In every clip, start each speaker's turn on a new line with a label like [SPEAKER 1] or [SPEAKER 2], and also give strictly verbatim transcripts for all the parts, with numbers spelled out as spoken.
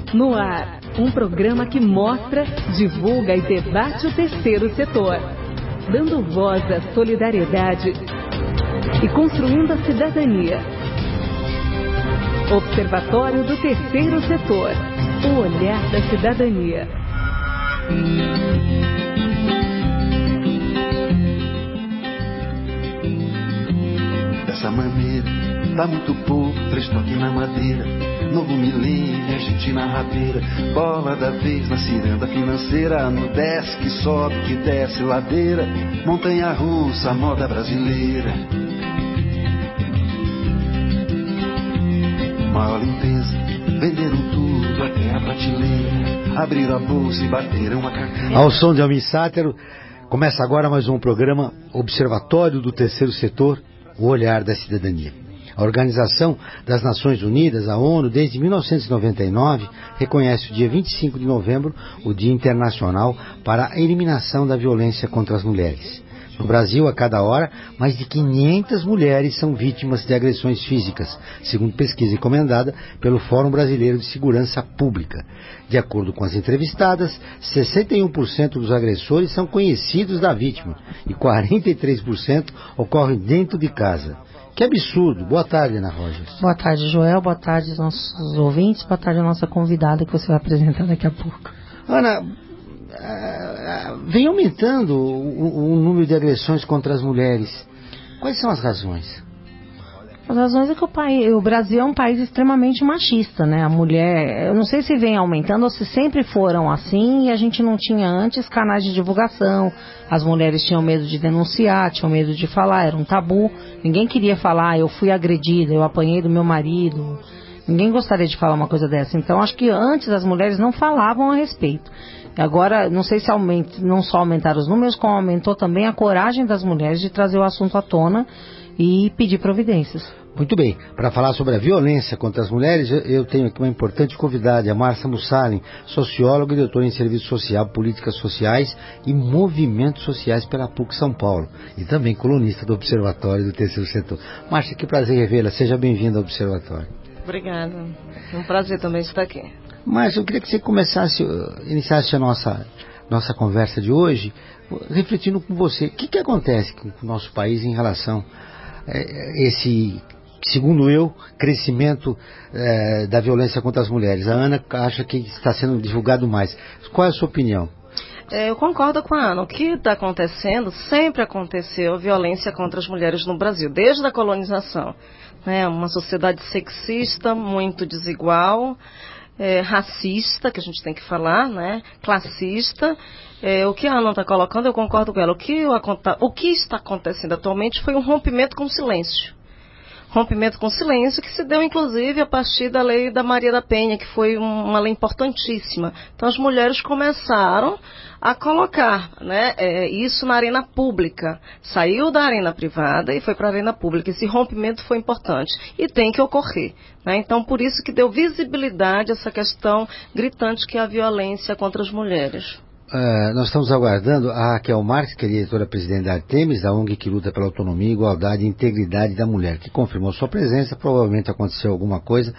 [SPEAKER 1] No ar, um programa que mostra, divulga e debate o terceiro setor, dando voz à solidariedade e construindo a cidadania. Observatório do Terceiro Setor, o olhar da cidadania.
[SPEAKER 2] Dessa maneira, dá muito pouco, três toques na madeira. Novo milênio, a gente na rabeira. Bola da vez na ciranda financeira. No desce que sobe, que desce ladeira. Montanha russa, moda brasileira. Maior limpeza, venderam tudo até a prateleira. Abriram a bolsa e bateram a carteira.
[SPEAKER 3] Ao som de Almir Sater, começa agora mais um programa Observatório do Terceiro Setor, o olhar da cidadania. A Organização das Nações Unidas, a ONU, desde mil novecentos e noventa e nove, reconhece o dia vinte e cinco de novembro o Dia Internacional para a Eliminação da Violência contra as Mulheres. No Brasil, a cada hora, mais de quinhentas mulheres são vítimas de agressões físicas, segundo pesquisa encomendada pelo Fórum Brasileiro de Segurança Pública. De acordo com as entrevistadas, sessenta e um por cento dos agressores são conhecidos da vítima e quarenta e três por cento ocorrem dentro de casa. Que absurdo. Boa tarde, Ana Rogers.
[SPEAKER 4] Boa tarde, Joel. Boa tarde aos nossos ouvintes. Boa tarde à nossa convidada que você vai apresentar daqui a pouco.
[SPEAKER 3] Ana, vem aumentando o, o número de agressões contra as mulheres. Quais são as razões?
[SPEAKER 4] As razões é que o, país, o Brasil é um país extremamente machista, né? A mulher, eu não sei se vem aumentando ou se sempre foram assim e a gente não tinha antes canais de divulgação. As mulheres tinham medo de denunciar, tinham medo de falar, era um tabu. Ninguém queria falar, eu fui agredida, eu apanhei do meu marido. Ninguém gostaria de falar uma coisa dessa. Então, acho que antes as mulheres não falavam a respeito. Agora, não sei se aumenta, não só aumentaram os números, como aumentou também a coragem das mulheres de trazer o assunto à tona e pedir providências.
[SPEAKER 3] Muito bem. Para falar sobre a violência contra as mulheres, eu tenho aqui uma importante convidada, a Márcia Mussalem, socióloga e doutora em Serviço Social, Políticas Sociais e Movimentos Sociais pela P U C São Paulo e também colunista do Observatório do Terceiro Setor. Márcia, que prazer revê-la. Seja bem-vinda ao Observatório.
[SPEAKER 5] Obrigada. É um prazer também estar aqui.
[SPEAKER 3] Márcia, eu queria que você começasse, iniciasse a nossa, nossa conversa de hoje, refletindo com você. O que, que acontece com o nosso país em relação a esse, segundo eu, crescimento é, da violência contra as mulheres? A Ana acha que está sendo divulgado mais. Qual é a sua opinião?
[SPEAKER 5] É, eu concordo com a Ana. O que está acontecendo, sempre aconteceu violência contra as mulheres no Brasil, desde a colonização. Né? Uma sociedade sexista, muito desigual, é, racista, que a gente tem que falar, né? Classista. É, o que a Ana está colocando, eu concordo com ela. O que, o que está acontecendo atualmente foi um rompimento com o silêncio. Rompimento com o silêncio que se deu, inclusive, a partir da lei da Maria da Penha, que foi uma lei importantíssima. Então, as mulheres começaram a colocar, né, é, isso na arena pública. Saiu da arena privada e foi para a arena pública. Esse rompimento foi importante e tem que ocorrer. Né? Então, por isso que deu visibilidade a essa questão gritante que é a violência contra as mulheres.
[SPEAKER 3] Uh, nós estamos aguardando a Raquel Marques, que é diretora-presidente da Artemis, da O N G que luta pela autonomia, igualdade e integridade da mulher, que confirmou sua presença. Provavelmente aconteceu alguma coisa,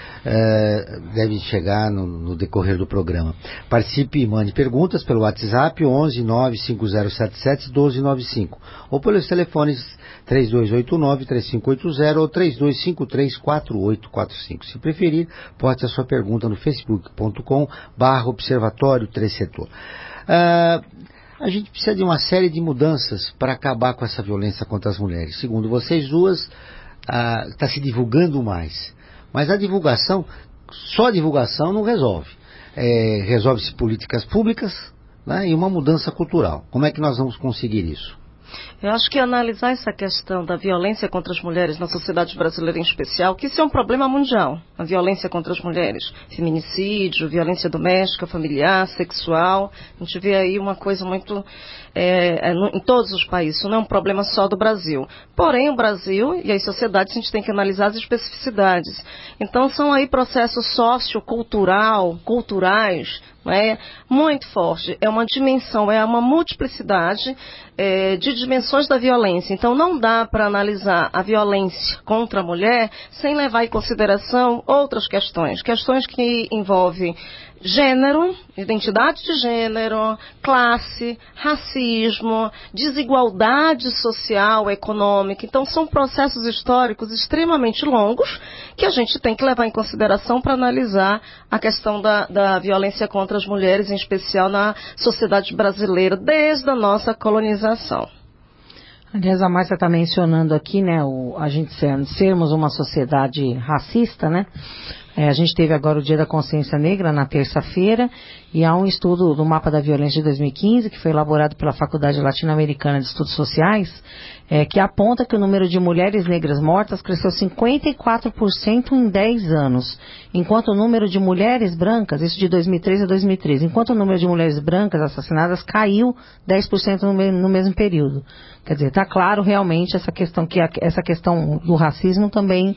[SPEAKER 3] uh, deve chegar no, no decorrer do programa. Participe e mande perguntas pelo WhatsApp onze nove cinco zero sete sete um dois nove cinco ou pelos telefones três dois oito nove, três cinco oito zero ou três dois cinco três, quatro oito quatro cinco. Se preferir, poste a sua pergunta no facebook ponto com barra observatório três setor. Uh, a gente precisa de uma série de mudanças para acabar com essa violência contra as mulheres. Segundo vocês duas, está uh, se divulgando mais. Mas a divulgação, só a divulgação não resolve. É, resolve-se políticas públicas, né, e uma mudança cultural. Como é que nós vamos conseguir isso?
[SPEAKER 5] Eu acho que analisar essa questão da violência contra as mulheres na sociedade brasileira em especial, que isso é um problema mundial, a violência contra as mulheres, feminicídio, violência doméstica, familiar, sexual, a gente vê aí uma coisa muito, é, é, em todos os países, isso não é um problema só do Brasil. Porém, o Brasil e as sociedades, a gente tem que analisar as especificidades. Então, são aí processos sociocultural, culturais, É muito forte, é uma dimensão, é uma multiplicidade é, de dimensões da violência. Então não dá para analisar a violência contra a mulher sem levar em consideração outras questões, questões que envolvem gênero, identidade de gênero, classe, racismo, desigualdade social, econômica. Então são processos históricos extremamente longos que a gente tem que levar em consideração para analisar a questão da, da violência contra as mulheres, em especial na sociedade brasileira, desde a nossa colonização.
[SPEAKER 4] Aliás, a Márcia está mencionando aqui, né, o, a gente ser, sermos uma sociedade racista, né? É, a gente teve agora o Dia da Consciência Negra na terça-feira e há um estudo do Mapa da Violência de dois mil e quinze que foi elaborado pela Faculdade Latino-Americana de Estudos Sociais, é, que aponta que o número de mulheres negras mortas cresceu cinquenta e quatro por cento em dez anos, enquanto o número de mulheres brancas, isso de dois mil e treze a dois mil e treze, enquanto o número de mulheres brancas assassinadas caiu dez por cento no, me, no mesmo período. Quer dizer, está claro realmente essa questão que a, essa questão do racismo também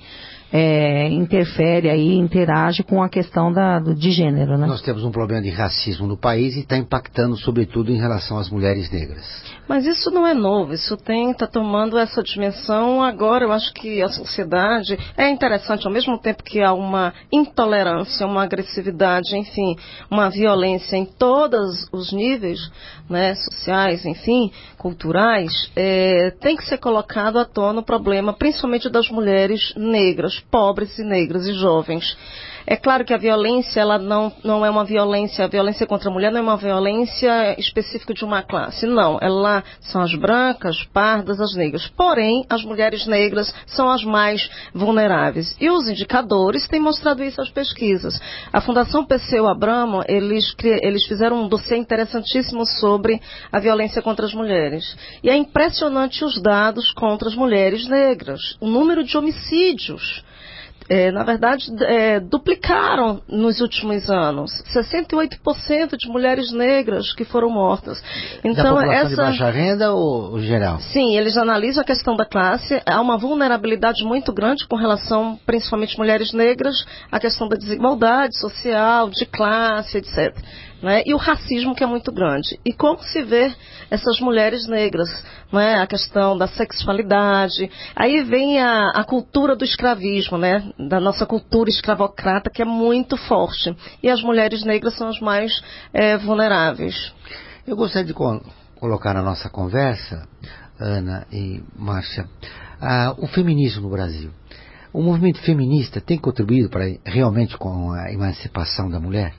[SPEAKER 4] É, interfere aí, interage com a questão da, do, de gênero, né?
[SPEAKER 3] Nós temos um problema de racismo no país e está impactando sobretudo em relação às mulheres negras.
[SPEAKER 5] Mas isso não é novo, isso tem, está tomando essa dimensão agora. Eu acho que a sociedade é interessante, ao mesmo tempo que há uma intolerância, uma agressividade, enfim, uma violência em todos os níveis, né, sociais, enfim, culturais, é, tem que ser colocado à tona o problema, principalmente das mulheres negras, pobres e negras e jovens. É claro que a violência, ela não, não é uma violência, a violência contra a mulher não é uma violência específica de uma classe, não. Ela são as brancas, pardas, as negras. Porém, as mulheres negras são as mais vulneráveis. E os indicadores têm mostrado isso às pesquisas. A Fundação Perseu Abramo, eles, eles fizeram um dossiê interessantíssimo sobre a violência contra as mulheres. E é impressionante os dados contra as mulheres negras. O número de homicídios. É, na verdade, é, duplicaram nos últimos anos. sessenta e oito por cento de mulheres negras que foram mortas.
[SPEAKER 3] Então, da população essa... de baixa renda ou geral?
[SPEAKER 5] Sim, eles analisam a questão da classe. Há uma vulnerabilidade muito grande com relação, principalmente mulheres negras, à questão da desigualdade social, de classe, etcétera. Né? E o racismo, que é muito grande. E como se vê essas mulheres negras, né? A questão da sexualidade. Aí vem a, a cultura do escravismo, né? Da nossa cultura escravocrata, que é muito forte. E as mulheres negras são as mais é, vulneráveis.
[SPEAKER 3] Eu gostaria de co- colocar na nossa conversa, Ana e Márcia, ah, o feminismo no Brasil. O movimento feminista tem contribuído para realmente com a emancipação da mulher?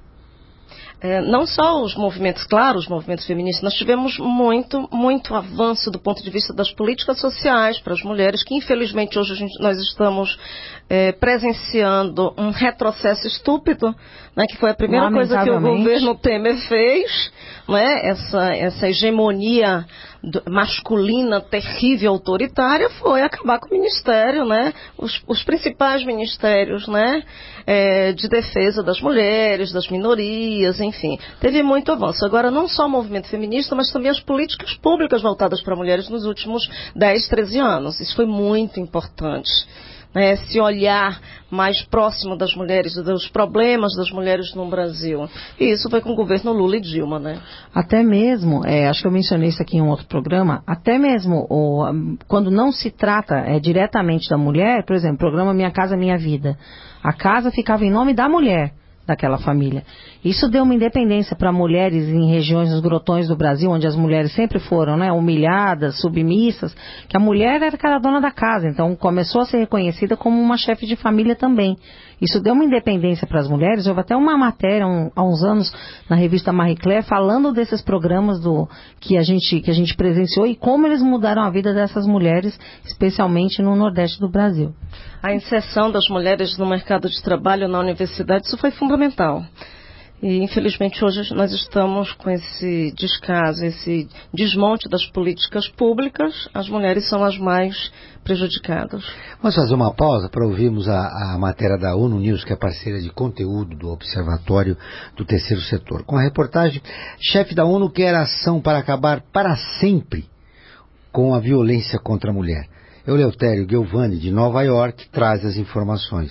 [SPEAKER 5] É, não só os movimentos, claro, os movimentos feministas, nós tivemos muito, muito avanço do ponto de vista das políticas sociais para as mulheres, que infelizmente hoje a gente, nós estamos é, presenciando um retrocesso estúpido, né, que foi a primeira coisa que o governo Temer fez, né, essa, essa hegemonia masculina, terrível, autoritária, foi acabar com o ministério, né, os, os principais ministérios, né, é, de defesa das mulheres, das minorias, enfim, teve muito avanço. Agora, não só o movimento feminista, mas também as políticas públicas voltadas para mulheres nos últimos dez, treze anos. Isso foi muito importante. Né, se olhar mais próximo das mulheres, dos problemas das mulheres no Brasil. E isso foi com o governo Lula e Dilma, né?
[SPEAKER 4] Até mesmo, é, acho que eu mencionei isso aqui em um outro programa, até mesmo o, quando não se trata é, diretamente da mulher, por exemplo, o programa Minha Casa Minha Vida, a casa ficava em nome da mulher daquela família. Isso deu uma independência para mulheres em regiões dos grotões do Brasil, onde as mulheres sempre foram, né, humilhadas, submissas, que a mulher era aquela dona da casa, então começou a ser reconhecida como uma chefe de família também. Isso deu uma independência para as mulheres. Houve até uma matéria um, há uns anos na revista Marie Claire falando desses programas do, que, a gente, que a gente presenciou e como eles mudaram a vida dessas mulheres, especialmente no Nordeste do Brasil.
[SPEAKER 5] A inserção das mulheres no mercado de trabalho na universidade, isso foi fundamental. E, infelizmente, hoje nós estamos com esse descaso, esse desmonte das políticas públicas. As mulheres são as mais prejudicadas.
[SPEAKER 3] Vamos fazer uma pausa para ouvirmos a, a matéria da ONU News, que é parceira de conteúdo do Observatório do Terceiro Setor. Com a reportagem, chefe da ONU quer ação para acabar para sempre com a violência contra a mulher. Eleutério Gelvani, de Nova York, traz as informações.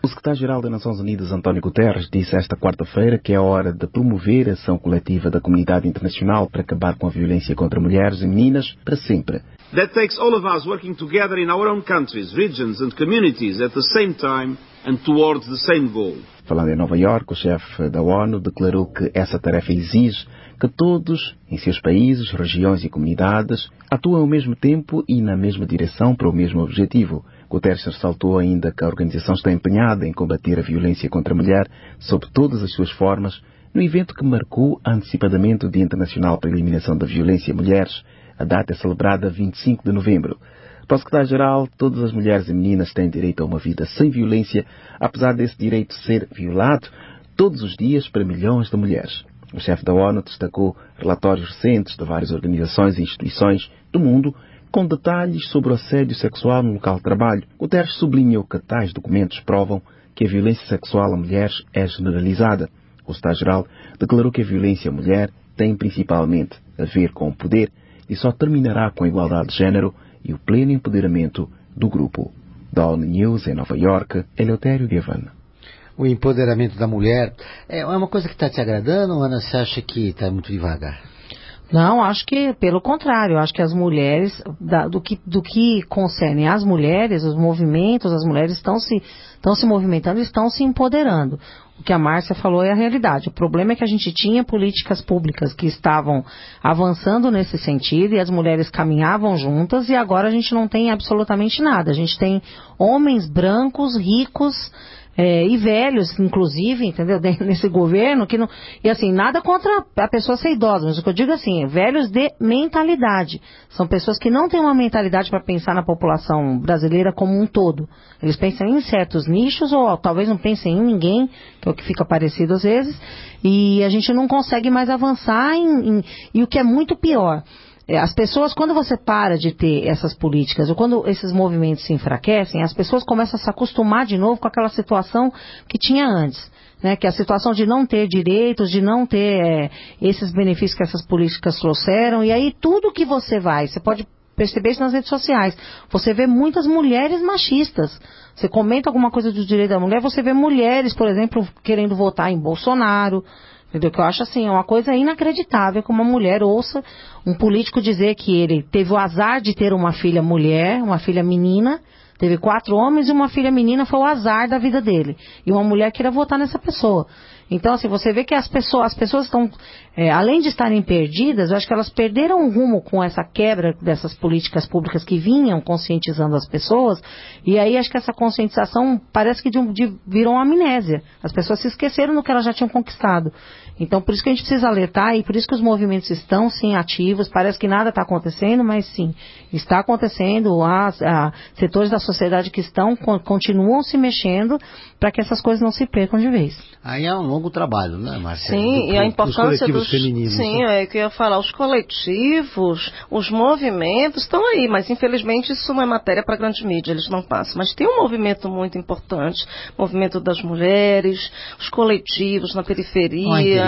[SPEAKER 6] O secretário-geral das Nações Unidas, António Guterres, disse esta quarta-feira que é hora de promover a ação coletiva da comunidade internacional para acabar com a violência contra mulheres e meninas para sempre.
[SPEAKER 7] That takes all of us working together in our own countries, regions and communities at the same time and towards the same goal.
[SPEAKER 6] Falando em Nova Iorque, o chefe da ONU declarou que essa tarefa exige que todos, em seus países, regiões e comunidades, atuem ao mesmo tempo e na mesma direção para o mesmo objetivo. Guterres ressaltou ainda que a organização está empenhada em combater a violência contra a mulher sob todas as suas formas, no evento que marcou antecipadamente o Dia Internacional para a Eliminação da Violência a Mulheres. A data é celebrada vinte e cinco de novembro. Para o secretário-geral, todas as mulheres e meninas têm direito a uma vida sem violência, apesar desse direito ser violado todos os dias para milhões de mulheres. O chefe da ONU destacou relatórios recentes de várias organizações e instituições do mundo com detalhes sobre o assédio sexual no local de trabalho. Guterres sublinhou que tais documentos provam que a violência sexual a mulheres é generalizada. O secretário-geral declarou que a violência à mulher tem principalmente a ver com o poder e só terminará com a igualdade de género e o pleno empoderamento do grupo. Da ONU News em Nova Iorque, Eleutério Gavan.
[SPEAKER 3] O empoderamento da mulher é uma coisa que está te agradando, Ana? Você acha que está muito devagar?
[SPEAKER 4] Não, acho que pelo contrário, acho que as mulheres, da, do, que, do que concerne às mulheres, os movimentos, as mulheres estão se, estão se movimentando e estão se empoderando. O que a Márcia falou é a realidade. O problema é que a gente tinha políticas públicas que estavam avançando nesse sentido e as mulheres caminhavam juntas e agora a gente não tem absolutamente nada. A gente tem homens brancos, ricos, É, e velhos, inclusive, entendeu, nesse governo, que não, e assim, nada contra a pessoa ser idosa, mas o que eu digo assim, velhos de mentalidade, são pessoas que não têm uma mentalidade para pensar na população brasileira como um todo, eles pensam em certos nichos, ou talvez não pensem em ninguém, que é o que fica parecido às vezes, e a gente não consegue mais avançar em, em, e o que é muito pior, as pessoas, quando você para de ter essas políticas, ou quando esses movimentos se enfraquecem, as pessoas começam a se acostumar de novo com aquela situação que tinha antes, né? Que é a situação de não ter direitos, de não ter é, esses benefícios que essas políticas trouxeram, e aí tudo que você vai, você pode perceber isso nas redes sociais, você vê muitas mulheres machistas. Você comenta alguma coisa do direito da mulher, você vê mulheres, por exemplo, querendo votar em Bolsonaro, entendeu? Que eu acho assim, é uma coisa inacreditável que uma mulher ouça um político dizer que ele teve o azar de ter uma filha mulher, uma filha menina, teve quatro homens e uma filha menina, foi o azar da vida dele. E uma mulher queira votar nessa pessoa. Então, assim, você vê que as pessoas, as pessoas estão, é, além de estarem perdidas, eu acho que elas perderam o rumo com essa quebra dessas políticas públicas que vinham conscientizando as pessoas, e aí acho que essa conscientização parece que de, de, virou uma amnésia. As pessoas se esqueceram do que elas já tinham conquistado. Então, por isso que a gente precisa alertar, e por isso que os movimentos estão, sim, ativos. Parece que nada está acontecendo, mas sim, está acontecendo. Há, há setores da sociedade que estão, continuam se mexendo para que essas coisas não se percam de vez.
[SPEAKER 3] Aí é um longo trabalho, né, Márcia?
[SPEAKER 5] Sim,
[SPEAKER 3] do,
[SPEAKER 5] e a importância
[SPEAKER 3] dos...
[SPEAKER 5] dos... Sim, é que eu ia falar, os coletivos, os movimentos estão aí, mas infelizmente isso não é matéria para a grande mídia, eles não passam. Mas tem um movimento muito importante, o movimento das mulheres, os coletivos na periferia.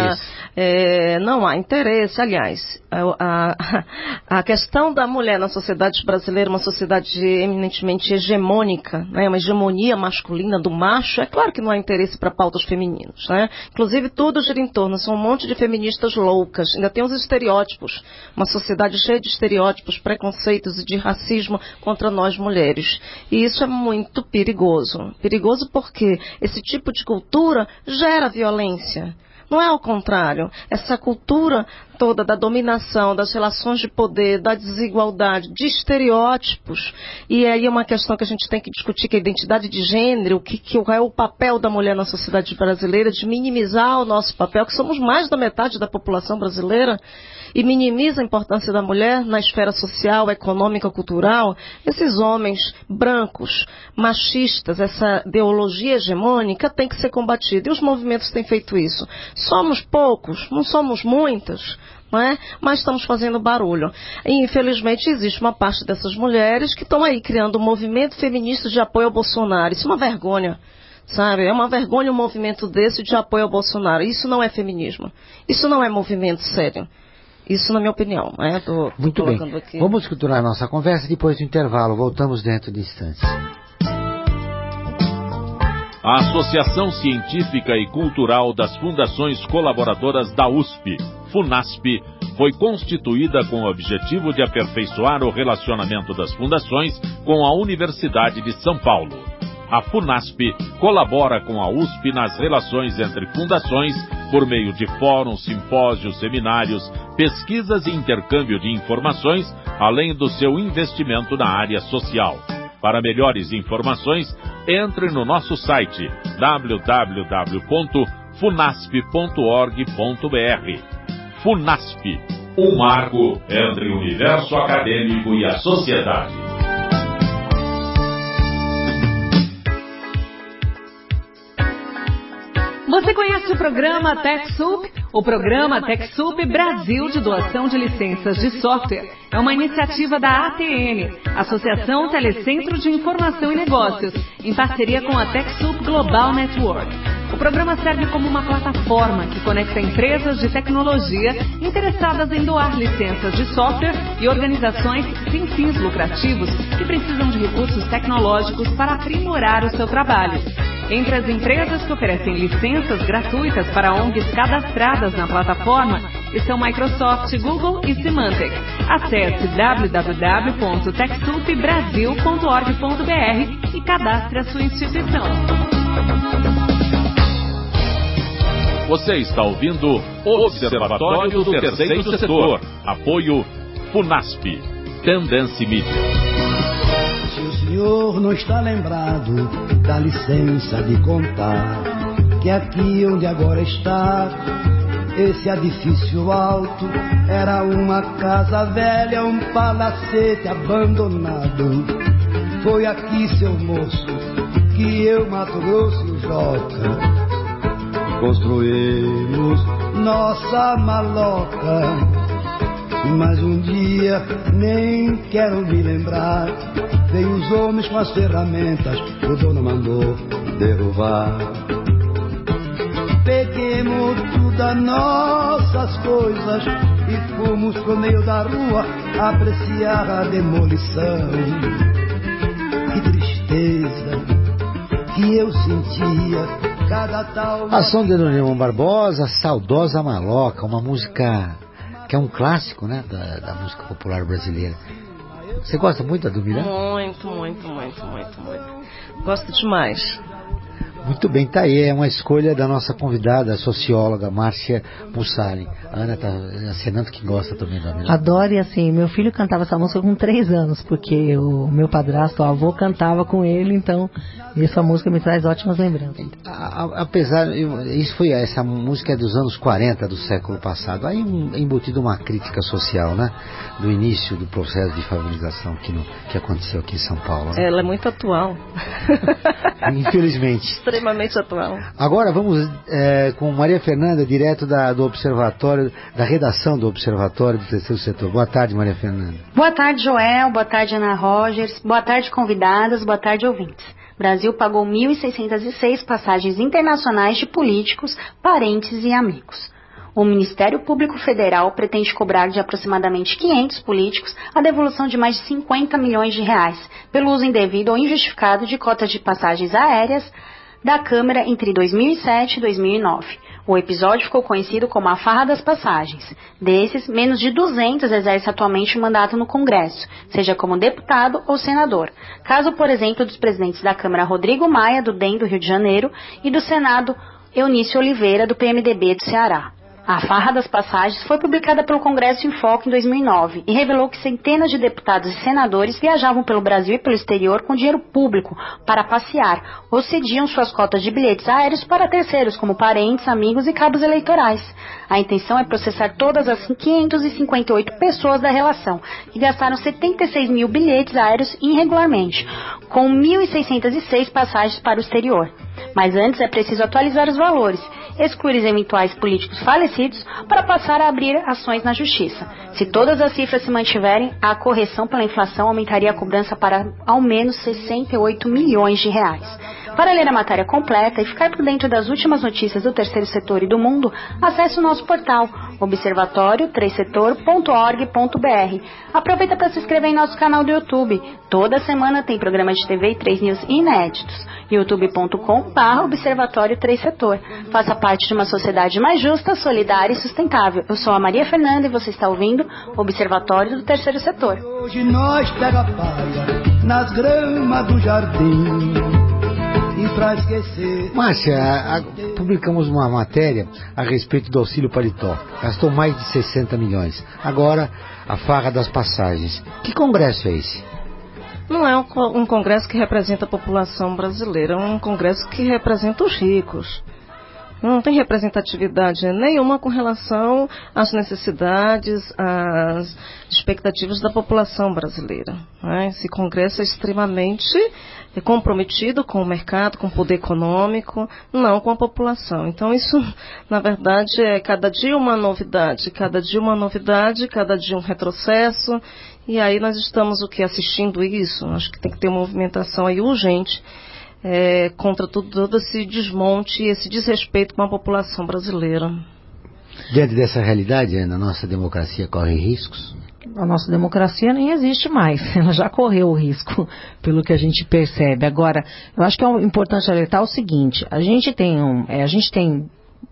[SPEAKER 5] É, não há interesse, aliás, a, a, a questão da mulher na sociedade brasileira, uma sociedade eminentemente hegemônica, né, uma hegemonia masculina do macho, é claro que não há interesse para pautas femininas, né? Inclusive tudo gira em torno, são um monte de feministas loucas, ainda tem os estereótipos, uma sociedade cheia de estereótipos, preconceitos e de racismo contra nós mulheres, e isso é muito perigoso, perigoso porque esse tipo de cultura gera violência. Não é ao contrário, essa cultura toda da dominação, das relações de poder, da desigualdade, de estereótipos, e aí é uma questão que a gente tem que discutir, que é a identidade de gênero, o que, que é o papel da mulher na sociedade brasileira, de minimizar o nosso papel, que somos mais da metade da população brasileira, e minimiza a importância da mulher na esfera social, econômica, cultural. Esses homens brancos, machistas, essa ideologia hegemônica tem que ser combatida. E os movimentos têm feito isso. Somos poucos, não somos muitos, não é? Mas estamos fazendo barulho. E infelizmente existe uma parte dessas mulheres que estão aí criando um movimento feminista de apoio ao Bolsonaro. Isso é uma vergonha. Sabe, é uma vergonha um movimento desse de apoio ao Bolsonaro. Isso não é feminismo. Isso não é movimento sério. Isso na minha opinião. Né? Tô, tô
[SPEAKER 3] Muito bem.
[SPEAKER 5] Aqui.
[SPEAKER 3] Vamos continuar a nossa conversa depois do intervalo. Voltamos dentro de instantes.
[SPEAKER 8] a Associação Científica e Cultural das Fundações Colaboradoras da U S P, FUNASP, foi constituída com o objetivo de aperfeiçoar o relacionamento das fundações com a Universidade de São Paulo. A FUNASP colabora com a U S P nas relações entre fundações por meio de fóruns, simpósios, seminários, pesquisas e intercâmbio de informações, além do seu investimento na área social. Para melhores informações, entre no nosso site w w w ponto funasp ponto org ponto b r. FUNASP, um marco entre o universo acadêmico e a sociedade.
[SPEAKER 1] Você conhece o programa TechSoup? O programa TechSoup Brasil de doação de licenças de software é uma iniciativa da A T N, Associação Telecentro de Informação e Negócios, em parceria com a TechSoup Global Network. O programa serve como uma plataforma que conecta empresas de tecnologia interessadas em doar licenças de software e organizações sem fins lucrativos que precisam de recursos tecnológicos para aprimorar o seu trabalho. Entre as empresas que oferecem licenças gratuitas para O N Gs cadastradas na plataforma estão Microsoft, Google e Symantec. Acesse w w w ponto techsoup brasil ponto org ponto b r e cadastre a sua instituição.
[SPEAKER 8] Você está ouvindo o Observatório do Terceiro Setor. Apoio FUNASP. Tendência Mídia.
[SPEAKER 9] Se o senhor não está lembrado, dá licença de contar que aqui onde agora está, esse edifício alto era uma casa velha, um palacete abandonado. Foi aqui, seu moço, que eu, Mato Grosso e o Joca construímos nossa maloca. Mas um dia, nem quero me lembrar, veio os homens com as ferramentas que o dono mandou derrubar. Peguemos tudo as nossas coisas e fomos pro meio da rua apreciar a demolição. Que tristeza que eu sentia cada tal...
[SPEAKER 3] Ação de Dona Barbosa, Saudosa Maloca, uma música que é um clássico, né, da, da música popular brasileira. Você gosta muito da Dumira?
[SPEAKER 5] Muito, muito, muito, muito, muito. Gosto demais.
[SPEAKER 3] Muito bem, tá aí, é uma escolha da nossa convidada, a socióloga Márcia Mussari. A Ana tá acenando que gosta também da Dumira.
[SPEAKER 4] Adoro, e assim, meu filho cantava essa música com três anos, porque o meu padrasto, o avô, cantava com ele, então essa música me traz ótimas lembranças.
[SPEAKER 3] A, a, apesar, isso foi, essa música é dos anos quarenta do século passado, aí um, embutido uma crítica social, né, do início do processo de favorização que, no, que aconteceu aqui em São Paulo. Né?
[SPEAKER 5] Ela é muito atual.
[SPEAKER 3] Infelizmente.
[SPEAKER 5] Extremamente atual.
[SPEAKER 3] Agora vamos é, com Maria Fernanda, direto da, do Observatório, da redação do Observatório do Terceiro Setor. Boa tarde, Maria Fernanda.
[SPEAKER 10] Boa tarde, Joel. Boa tarde, Ana Rogers. Boa tarde, convidadas. Boa tarde, ouvintes. Brasil pagou mil seiscentas e seis passagens internacionais de políticos, parentes e amigos. O Ministério Público Federal pretende cobrar de aproximadamente quinhentos políticos a devolução de mais de cinquenta milhões de reais pelo uso indevido ou injustificado de cotas de passagens aéreas da Câmara entre dois mil e sete e dois mil e nove. O episódio ficou conhecido como a farra das passagens. Desses, menos de duzentos exercem atualmente o mandato no Congresso, seja como deputado ou senador. Caso, por exemplo, dos presidentes da Câmara Rodrigo Maia, do D E M do Rio de Janeiro, e do Senado Eunício Oliveira, do P M D B do Ceará. A farra das passagens foi publicada pelo Congresso em Foco em dois mil e nove e revelou que centenas de deputados e senadores viajavam pelo Brasil e pelo exterior com dinheiro público para passear ou cediam suas cotas de bilhetes aéreos para terceiros, como parentes, amigos e cabos eleitorais. A intenção é processar todas as quinhentas e cinquenta e oito pessoas da relação, que gastaram setenta e seis mil bilhetes aéreos irregularmente, com mil seiscentas e seis passagens para o exterior. Mas antes é preciso atualizar os valores, excluir os eventuais políticos falecidos para passar a abrir ações na Justiça. Se todas as cifras se mantiverem, a correção pela inflação aumentaria a cobrança para ao menos sessenta e oito milhões de reais. Para ler a matéria completa e ficar por dentro das últimas notícias do terceiro setor e do mundo, acesse o nosso portal observatório três setor ponto org ponto br. Aproveita para se inscrever em nosso canal do YouTube. Toda semana tem programa de T V e três News inéditos. youtube ponto com barra observatório três setor. Faça parte de uma sociedade mais justa, solidária e sustentável. Eu sou a Maria Fernanda e você está ouvindo Observatório do Terceiro Setor.
[SPEAKER 9] Hoje nós pega a palha nas gramas do jardim.
[SPEAKER 3] Márcia, a, a, publicamos uma matéria a respeito do auxílio paletó. Gastou mais de sessenta milhões. Agora, a farra das passagens. Que congresso é esse?
[SPEAKER 5] Não é um, um congresso que representa a população brasileira, é um congresso que representa os ricos. Não tem representatividade nenhuma com relação às necessidades, às expectativas da população brasileira. Né? Esse congresso é extremamente comprometido com o mercado, com o poder econômico, não com a população. Então isso, na verdade, é cada dia uma novidade, cada dia uma novidade, cada dia um retrocesso. E aí nós estamos o que assistindo isso. Acho que tem que ter uma movimentação aí urgente. É, contra tudo, todo esse desmonte e esse desrespeito com a população brasileira.
[SPEAKER 3] Diante dessa realidade, a nossa democracia corre riscos?
[SPEAKER 4] A nossa democracia nem existe mais, ela já correu o risco, pelo que a gente percebe. Agora, eu acho que é importante alertar o seguinte, a gente tem, um, é, a gente tem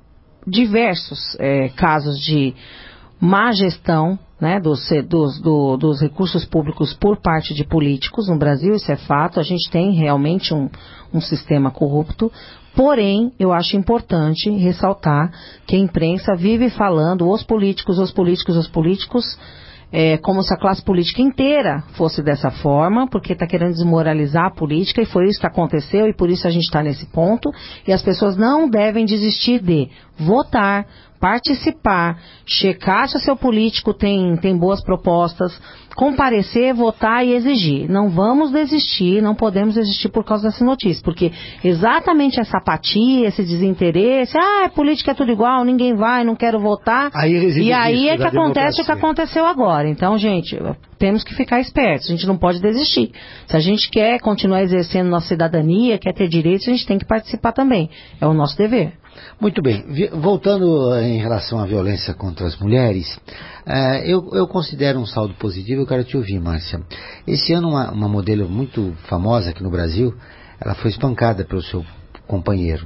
[SPEAKER 4] diversos é, casos de má gestão, né, dos, dos, do, dos recursos públicos por parte de políticos no Brasil, isso é fato, a gente tem realmente um, um sistema corrupto, porém, eu acho importante ressaltar que a imprensa vive falando, os políticos, os políticos, os políticos, é, como se a classe política inteira fosse dessa forma, porque está querendo desmoralizar a política, e foi isso que aconteceu, e por isso a gente está nesse ponto, e as pessoas não devem desistir de votar, participar, checar se o seu político tem, tem boas propostas, comparecer, votar e exigir. Não vamos desistir, não podemos desistir por causa dessa notícia, porque exatamente essa apatia, esse desinteresse, ah, política é tudo igual, ninguém vai, não quero votar,
[SPEAKER 3] aí
[SPEAKER 4] e aí é que acontece o que aconteceu agora. Então, gente, temos que ficar espertos, a gente não pode desistir. Se a gente quer continuar exercendo nossa cidadania, quer ter direitos, a gente tem que participar também. É o nosso dever.
[SPEAKER 3] Muito bem, voltando em relação à violência contra as mulheres, uh, eu, eu considero um saldo positivo, eu quero te ouvir, Márcia. Esse ano uma, uma modelo muito famosa aqui no Brasil, ela foi espancada pelo seu companheiro,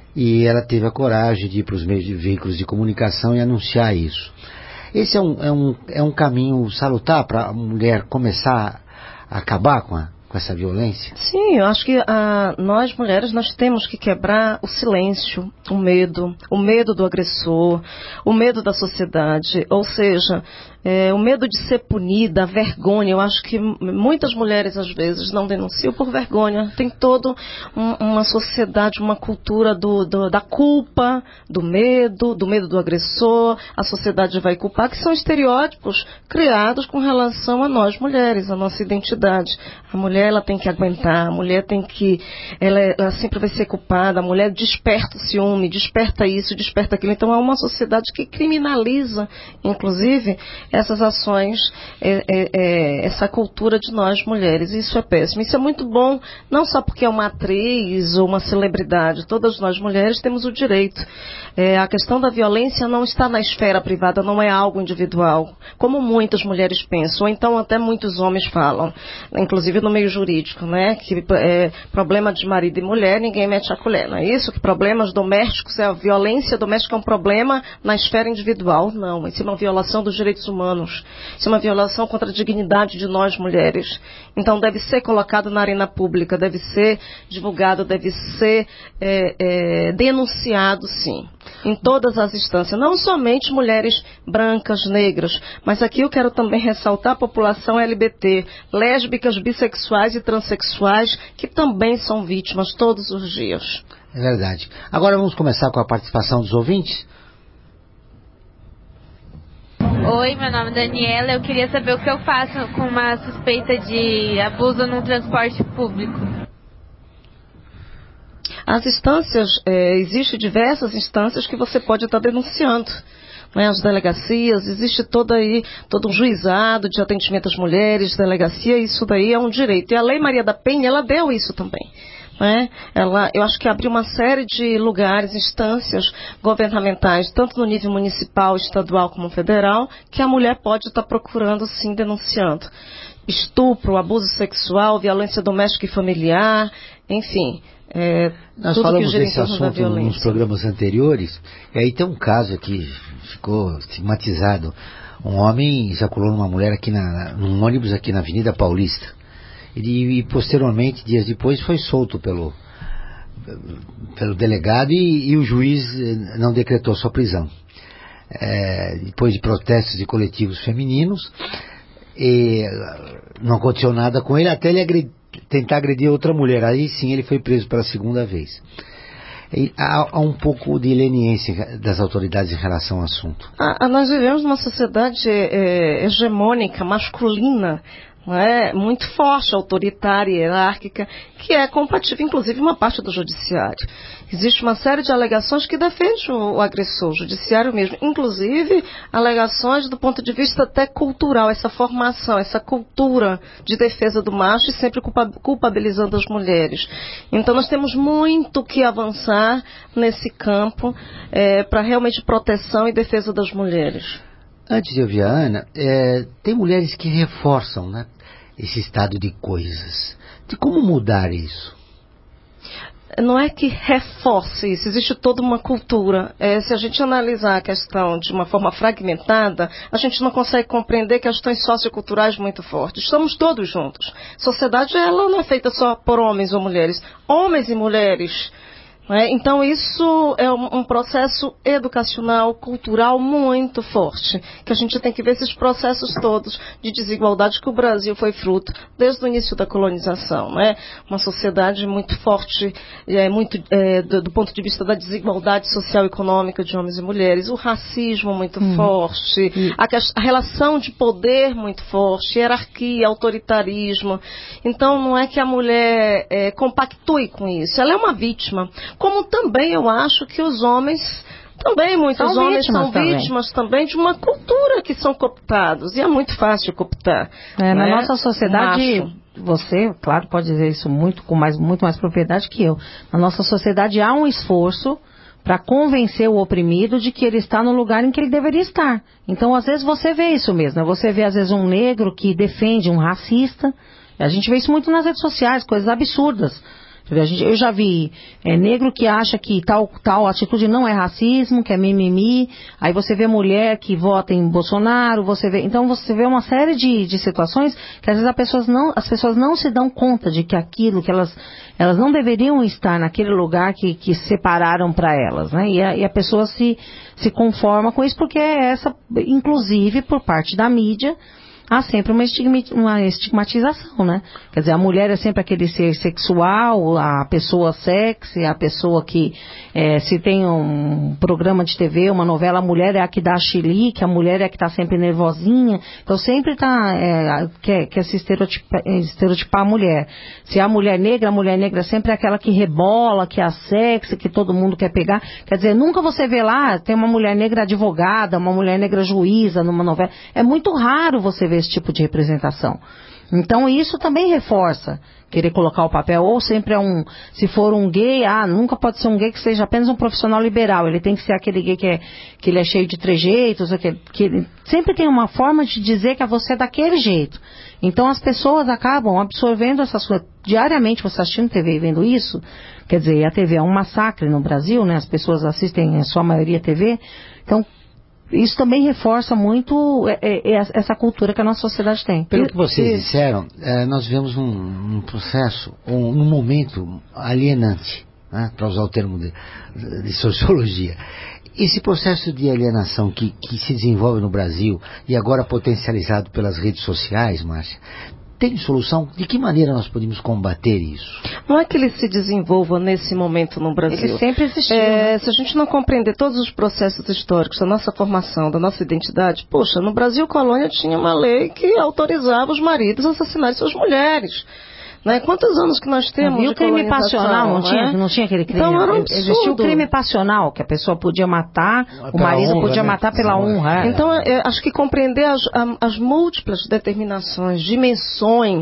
[SPEAKER 3] e ela teve a coragem de ir para os meios de veículos de comunicação e anunciar isso. Esse é um, é um, é um caminho salutar para a mulher começar a acabar com a com essa violência?
[SPEAKER 5] Sim, eu acho que ah, nós mulheres nós temos que quebrar o silêncio, o medo, o medo do agressor, o medo da sociedade, ou seja, é, o medo de ser punida, a vergonha. Eu acho que muitas mulheres às vezes não denunciam por vergonha. Tem toda um, uma sociedade, uma cultura do, do, da culpa, do medo, do medo do agressor, a sociedade vai culpar, que são estereótipos criados com relação a nós mulheres, a nossa identidade. A mulher ela tem que aguentar, a mulher tem que, ela, ela sempre vai ser culpada, a mulher desperta o ciúme, desperta isso, desperta aquilo. Então há uma sociedade que criminaliza, inclusive, essas ações, é, é, é, essa cultura de nós mulheres. Isso é péssimo. Isso é muito bom, não só porque é uma atriz ou uma celebridade, todas nós mulheres temos o direito. É, a questão da violência não está na esfera privada, não é algo individual, como muitas mulheres pensam, ou então até muitos homens falam, inclusive no meio jurídico, né, que é, problema de marido e mulher, ninguém mete a colher, não é isso? Que problemas domésticos, é, a violência doméstica é um problema na esfera individual. Não, isso é uma violação dos direitos humanos, isso é uma violação contra a dignidade de nós mulheres. Então deve ser colocado na arena pública, deve ser divulgado, deve ser é, é, denunciado, sim, em todas as instâncias, não somente mulheres brancas, negras, mas aqui eu quero também ressaltar a população L G B T, lésbicas, bissexuais e transexuais, que também são vítimas todos os dias.
[SPEAKER 3] É verdade. Agora vamos começar com a participação dos ouvintes.
[SPEAKER 11] Oi, meu nome é Daniela, eu queria saber o que eu faço com uma suspeita de abuso no transporte público.
[SPEAKER 5] As instâncias, é, existem diversas instâncias que você pode estar denunciando. Né, as delegacias, existe todo aí, todo um juizado de atendimento às mulheres, delegacia, isso daí é um direito. E a Lei Maria da Penha, ela deu isso também. né? Ela, eu acho que abriu uma série de lugares, instâncias governamentais, tanto no nível municipal, estadual como federal, que a mulher pode estar procurando, sim, denunciando. Estupro, abuso sexual, violência doméstica e familiar, enfim. É,
[SPEAKER 3] Nós
[SPEAKER 5] tudo
[SPEAKER 3] falamos
[SPEAKER 5] que gira
[SPEAKER 3] desse
[SPEAKER 5] em torno da
[SPEAKER 3] assunto nos
[SPEAKER 5] violência.
[SPEAKER 3] programas anteriores, e aí tem um caso que ficou estigmatizado. Um homem ejaculou numa mulher aqui na, num ônibus aqui na Avenida Paulista. E, e posteriormente, dias depois, foi solto pelo, pelo delegado e, e o juiz não decretou sua prisão. É, depois de protestos de coletivos femininos, e não aconteceu nada com ele até ele agredir, tentar agredir outra mulher. Aí sim ele foi preso pela segunda vez. E há, há um pouco de leniência das autoridades em relação ao assunto.
[SPEAKER 5] Ah, nós vivemos numa sociedade é, hegemônica, masculina, não é? Muito forte, autoritária, hierárquica, que é compatível, inclusive, uma parte do judiciário. Existe uma série de alegações que defende o, o agressor, o judiciário mesmo, inclusive alegações do ponto de vista até cultural, essa formação, essa cultura de defesa do macho e sempre culpa, culpabilizando as mulheres. Então nós temos muito que avançar nesse campo é, para realmente proteção e defesa das mulheres.
[SPEAKER 3] Antes de ouvir a Ana, é, tem mulheres que reforçam, né, esse estado de coisas. De como mudar isso?
[SPEAKER 5] Não é que reforce isso, existe toda uma cultura. É, se a gente analisar a questão de uma forma fragmentada, a gente não consegue compreender questões socioculturais muito fortes. Estamos todos juntos. Sociedade, ela não é feita só por homens ou mulheres. Homens e mulheres. É, então isso é um, um processo educacional, cultural muito forte, que a gente tem que ver esses processos todos de desigualdade que o Brasil foi fruto desde o início da colonização, né? Uma sociedade muito forte, é, muito, é, do, do ponto de vista da desigualdade social e econômica de homens e mulheres, o racismo muito hum. forte, hum. A, a relação de poder muito forte, hierarquia, autoritarismo. Então não é que a mulher é, compactue com isso, ela é uma vítima. Como também eu acho que os homens, também muitos são homens vítimas são também. vítimas também de uma cultura que são cooptados. E é muito fácil cooptar.
[SPEAKER 4] É, na
[SPEAKER 5] é?
[SPEAKER 4] nossa sociedade,
[SPEAKER 5] Macho.
[SPEAKER 4] Você, claro, pode dizer isso muito, com mais, muito mais propriedade que eu. Na nossa sociedade há um esforço para convencer o oprimido de que ele está no lugar em que ele deveria estar. Então, às vezes, você vê isso mesmo. Né? Você vê, às vezes, um negro que defende um racista. A gente vê isso muito nas redes sociais, coisas absurdas. Eu já vi é, negro que acha que tal, tal atitude não é racismo, que é mimimi. Aí você vê mulher que vota em Bolsonaro, você vê, então você vê uma série de, de situações que às vezes as pessoas, não, as pessoas não se dão conta de que aquilo, que elas, elas não deveriam estar naquele lugar que, que separaram para elas, né? E a, e a pessoa se, se conforma com isso porque é essa, inclusive por parte da mídia, há sempre uma, uma estigmatização, né? Quer dizer, a mulher é sempre aquele ser sexual, a pessoa sexy, a pessoa que, é, se tem um programa de T V, uma novela, a mulher é a que dá chilique, a mulher é a que está sempre nervosinha. Então, sempre tá, é, quer, quer se estereotipar, estereotipar a mulher. Se é a mulher negra, a mulher negra sempre é aquela que rebola, que é a sexy, que todo mundo quer pegar. Quer dizer, nunca você vê lá, tem uma mulher negra advogada, uma mulher negra juíza numa novela. É muito raro você ver esse tipo de representação. Então isso também reforça querer colocar o papel, ou sempre é um, se for um gay, ah, nunca pode ser um gay que seja apenas um profissional liberal, ele tem que ser aquele gay que, é, que ele é cheio de trejeitos, que, que ele sempre tem uma forma de dizer que você é daquele jeito. Então as pessoas acabam absorvendo essas coisas, diariamente você assistindo T V e vendo isso, quer dizer, a T V é um massacre no Brasil, né, as pessoas assistem, a sua maioria, T V, então isso também reforça muito é, é, essa cultura que a nossa sociedade tem.
[SPEAKER 3] Pelo que vocês disseram, é, nós vivemos um, um processo, um, um momento alienante, né, para usar o termo de, de sociologia. Esse processo de alienação que, que se desenvolve no Brasil e agora potencializado pelas redes sociais, Márcia, tem solução? De que maneira nós podemos combater isso?
[SPEAKER 5] Não é que ele se desenvolva nesse momento no Brasil.
[SPEAKER 4] Ele sempre existiu.
[SPEAKER 5] É,
[SPEAKER 4] né?
[SPEAKER 5] Se a gente não compreender todos os processos históricos da nossa formação, da nossa identidade, poxa, no Brasil colônia tinha uma lei que autorizava os maridos a assassinarem suas mulheres. Né? Quantos anos que nós temos
[SPEAKER 4] e o crime passional, não,
[SPEAKER 5] né?
[SPEAKER 4] tinha, não tinha aquele crime?
[SPEAKER 5] Então, era um
[SPEAKER 4] Existia o crime passional, que a pessoa podia matar,
[SPEAKER 3] pela
[SPEAKER 4] o marido
[SPEAKER 3] honra,
[SPEAKER 4] podia
[SPEAKER 3] né?
[SPEAKER 4] matar pela honra.
[SPEAKER 5] Então, é, acho que compreender as, as múltiplas determinações, dimensões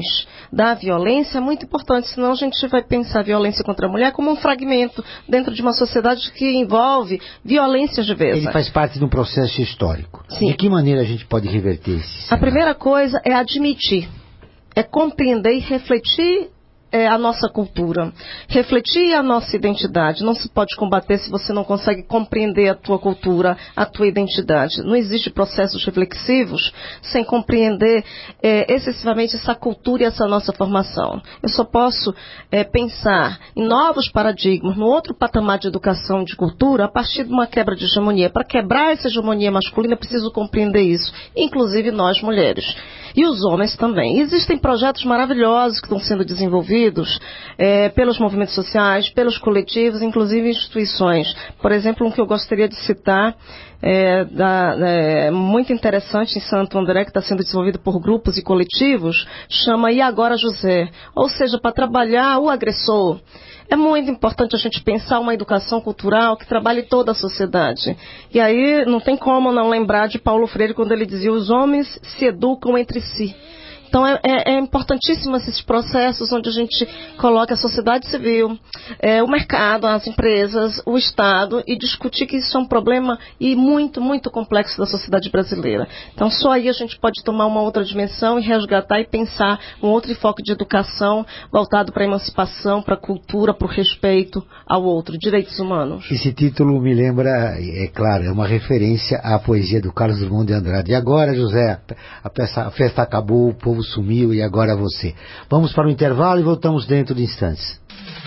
[SPEAKER 5] da violência é muito importante, senão a gente vai pensar a violência contra a mulher como um fragmento dentro de uma sociedade que envolve violências diversas.
[SPEAKER 3] Ele faz parte de um processo histórico.
[SPEAKER 5] Sim.
[SPEAKER 3] De que maneira a gente pode reverter esse cenário?
[SPEAKER 5] A primeira coisa é admitir, é compreender e refletir É a nossa cultura, refletir a nossa identidade. Não se pode combater se você não consegue compreender a tua cultura, a tua identidade. Não existe processos reflexivos sem compreender é, excessivamente essa cultura e essa nossa formação. Eu só posso é, pensar em novos paradigmas, no outro patamar de educação e de cultura, a partir de uma quebra de hegemonia. Para quebrar essa hegemonia masculina, é preciso compreender isso, inclusive nós mulheres. E os homens também. Existem projetos maravilhosos que estão sendo desenvolvidos é, pelos movimentos sociais, pelos coletivos, inclusive instituições. Por exemplo, um que eu gostaria de citar, é, da, é, muito interessante em Santo André, que está sendo desenvolvido por grupos e coletivos, chama E Agora José? Ou seja, para trabalhar o agressor. É muito importante a gente pensar uma educação cultural que trabalhe toda a sociedade. E aí não tem como não lembrar de Paulo Freire quando ele dizia: os homens se educam entre si. Então é, é, é importantíssimo esses processos onde a gente coloca a sociedade civil, é, o mercado, as empresas, o Estado, e discutir que isso é um problema e muito, muito complexo da sociedade brasileira. Então só aí a gente pode tomar uma outra dimensão e resgatar e pensar um outro enfoque de educação voltado para a emancipação, para a cultura, para o respeito ao outro, direitos humanos.
[SPEAKER 3] Esse título me lembra, é claro, é uma referência à poesia do Carlos Drummond de Andrade. E agora, José, a festa, a festa acabou, o povo sumiu e agora você. Vamos para o intervalo e voltamos dentro de instantes.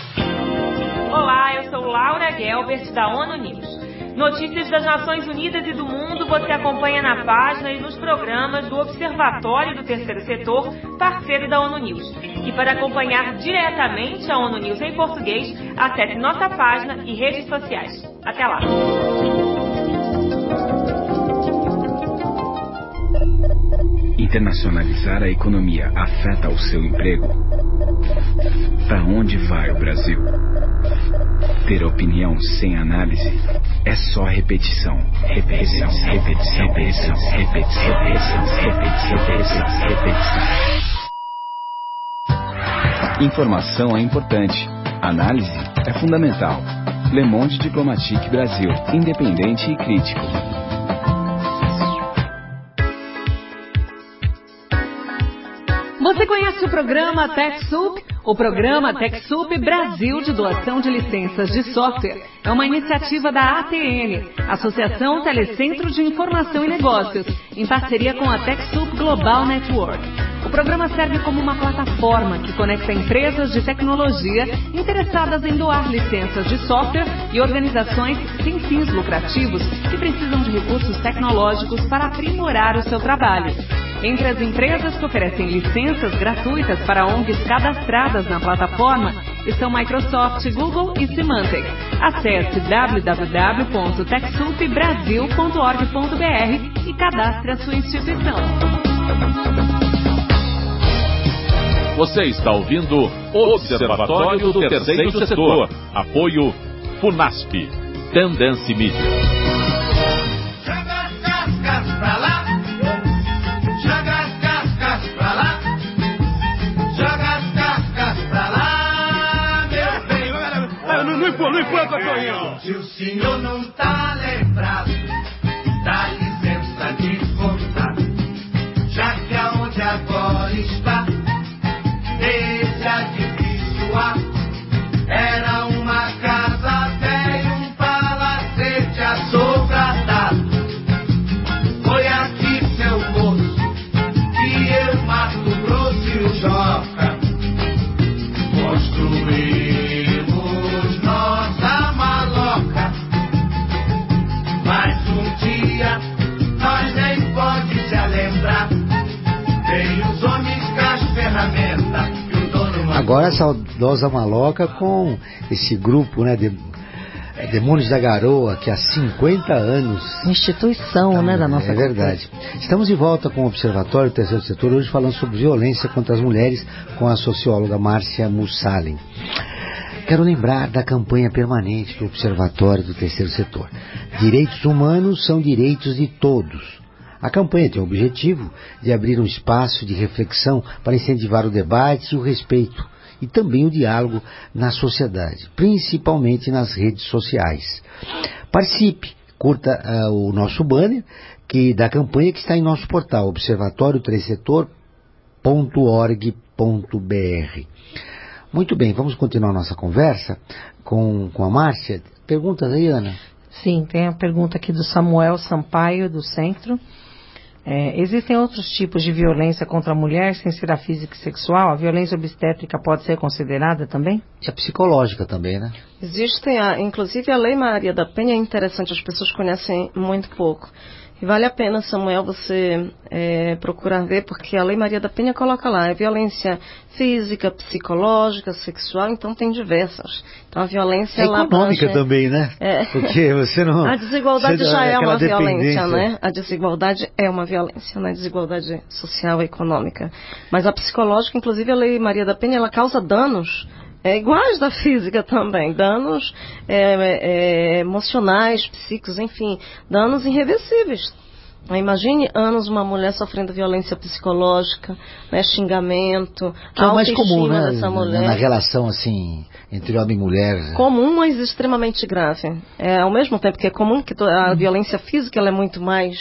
[SPEAKER 12] Olá, eu sou Laura Gelbert da ONU News. Notícias das Nações Unidas e do mundo você acompanha na página e nos programas do Observatório do Terceiro Setor, parceiro da ONU News. E para acompanhar diretamente a ONU News em português, acesse nossa página e redes sociais. Até lá!
[SPEAKER 13] Internacionalizar a economia afeta o seu emprego? Para onde vai o Brasil? Ter opinião sem análise é só repetição, repetição, repetição, repetição, repetição, repetição, repetição, repetição, repetição. Informação é importante, análise é fundamental. Le Monde Diplomatique Brasil, independente e crítico.
[SPEAKER 1] Você conhece o programa TechSoup? O programa TechSoup Brasil de Doação de Licenças de Software é uma iniciativa da A T N, Associação Telecentro de Informação e Negócios, em parceria com a TechSoup Global Network. O programa serve como uma plataforma que conecta empresas de tecnologia interessadas em doar licenças de software e organizações sem fins lucrativos que precisam de recursos tecnológicos para aprimorar o seu trabalho. Entre as empresas que oferecem licenças gratuitas para O N Gs cadastradas na plataforma estão Microsoft, Google e Symantec. Acesse w w w ponto techsoup brasil ponto org ponto b r e cadastre a sua instituição.
[SPEAKER 8] Você está ouvindo o Observatório do Terceiro Setor. Apoio FUNASP. Tendência Mídia.
[SPEAKER 14] Se o senhor não tá lembrado, dá licença de contar, já que aonde agora está, esse edifício A era uma casa velha, um palacete assombrado. Foi aqui, seu moço, que eu, Mato Grosso e o Joca construí.
[SPEAKER 3] Agora a saudosa Maloca com esse grupo, né, de, Demônios da Garoa, que há cinquenta anos...
[SPEAKER 4] Instituição, tá, né, da nossa
[SPEAKER 3] É verdade. Cultura. Estamos de volta com o Observatório do Terceiro Setor, hoje falando sobre violência contra as mulheres, com a socióloga Márcia Mussalem. Quero lembrar da campanha permanente do Observatório do Terceiro Setor. Direitos humanos são direitos de todos. A campanha tem o objetivo de abrir um espaço de reflexão para incentivar o debate e o respeito, e também o diálogo na sociedade, principalmente nas redes sociais. Participe, curta uh, o nosso banner que, da campanha que está em nosso portal, observatório três setor ponto org ponto br. Muito bem, vamos continuar nossa conversa com, com a Márcia. Perguntas aí, Ana?
[SPEAKER 4] Sim, tem a pergunta aqui do Samuel Sampaio, do Centro. É, existem outros tipos de violência contra a mulher, sem ser a física e sexual? A violência obstétrica pode ser considerada também?
[SPEAKER 3] E a psicológica também, né?
[SPEAKER 5] Existem, a, inclusive a Lei Maria da Penha é interessante, as pessoas conhecem muito pouco. E vale a pena, Samuel, você é, procurar ver, porque a Lei Maria da Penha coloca lá, é violência física, psicológica, sexual, então tem diversas. Então a violência...
[SPEAKER 3] É econômica
[SPEAKER 5] abrange,
[SPEAKER 3] também, né?
[SPEAKER 5] É.
[SPEAKER 3] Porque você não...
[SPEAKER 5] A desigualdade
[SPEAKER 3] você,
[SPEAKER 5] já é uma
[SPEAKER 3] dependência.
[SPEAKER 5] violência, né? A desigualdade é uma violência, né? Desigualdade social e econômica. Mas a psicológica, inclusive a Lei Maria da Penha, ela causa danos É, iguais da física também, danos é, é, emocionais, psíquicos, enfim, danos irreversíveis. Imagine anos uma mulher sofrendo violência psicológica, né, xingamento,
[SPEAKER 3] que é o mais comum, né,
[SPEAKER 5] dessa mulher.
[SPEAKER 3] Na relação assim entre homem e mulher.
[SPEAKER 5] Comum, mas extremamente grave. É, ao mesmo tempo que é comum que a violência física ela é muito mais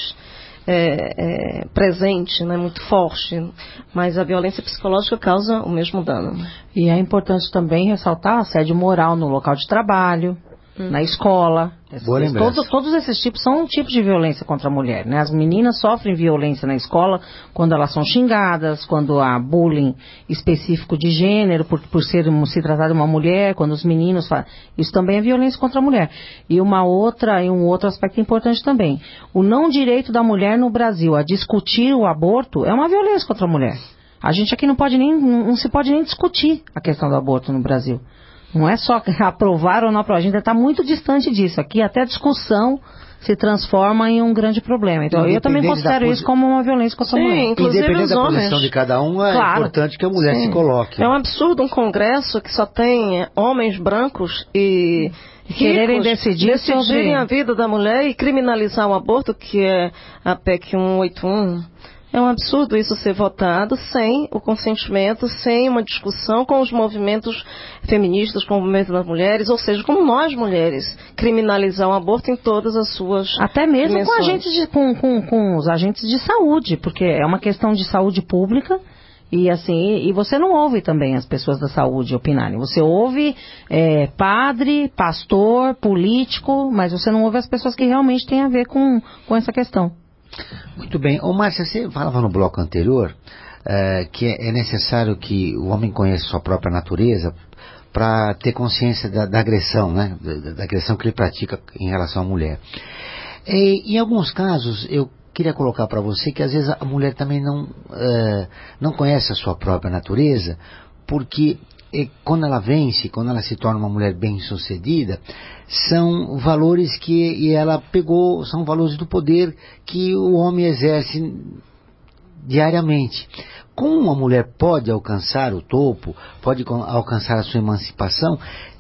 [SPEAKER 5] É, é, presente, né, muito forte, mas a violência psicológica causa o mesmo dano.
[SPEAKER 4] E é importante também ressaltar assédio moral no local de trabalho, hum. na escola. Esses, todos, todos esses tipos são um tipo de violência contra a mulher, né? As meninas sofrem violência na escola quando elas são xingadas, quando há bullying específico de gênero, por, por ser, se tratar de uma mulher, quando os meninos falam. Isso também é violência contra a mulher. E uma outra, e um outro aspecto importante também. O não direito da mulher no Brasil a discutir o aborto é uma violência contra a mulher. A gente aqui não pode nem, não se pode nem discutir a questão do aborto no Brasil. Não é só aprovar ou não aprovar, a gente está muito distante disso. Aqui até a discussão se transforma em um grande problema. Então eu também considero isso como uma violência contra a mulher.
[SPEAKER 3] Independente da posição de cada um, é claro. Importante que a mulher Sim. se coloque.
[SPEAKER 5] É um absurdo um congresso que só tem homens brancos e
[SPEAKER 4] quererem decidir
[SPEAKER 5] decidirem sobre a vida da mulher e criminalizar o aborto, que é a P E C cento e oitenta e um. É um absurdo isso ser votado sem o consentimento, sem uma discussão com os movimentos feministas, com o movimento das mulheres, ou seja, como nós mulheres, criminalizar o aborto em todas as suas
[SPEAKER 4] Até mesmo
[SPEAKER 5] dimensões.
[SPEAKER 4] com, agentes de, com, com, com os agentes de saúde, porque é uma questão de saúde pública. E assim, e você não ouve também as pessoas da saúde opinarem. Você ouve é, padre, pastor, político, mas você não ouve as pessoas que realmente têm a ver com, com essa questão.
[SPEAKER 3] Muito bem. Ô Márcia, você falava no bloco anterior uh, que é necessário que o homem conheça sua própria natureza para ter consciência da, da agressão, né? Da, da agressão que ele pratica em relação à mulher. E, em alguns casos, eu queria colocar para você que às vezes a mulher também não, uh, não conhece a sua própria natureza, porque e quando ela vence, quando ela se torna uma mulher bem-sucedida, são valores que e ela pegou, são valores do poder que o homem exerce diariamente. Como uma mulher pode alcançar o topo, pode alcançar a sua emancipação,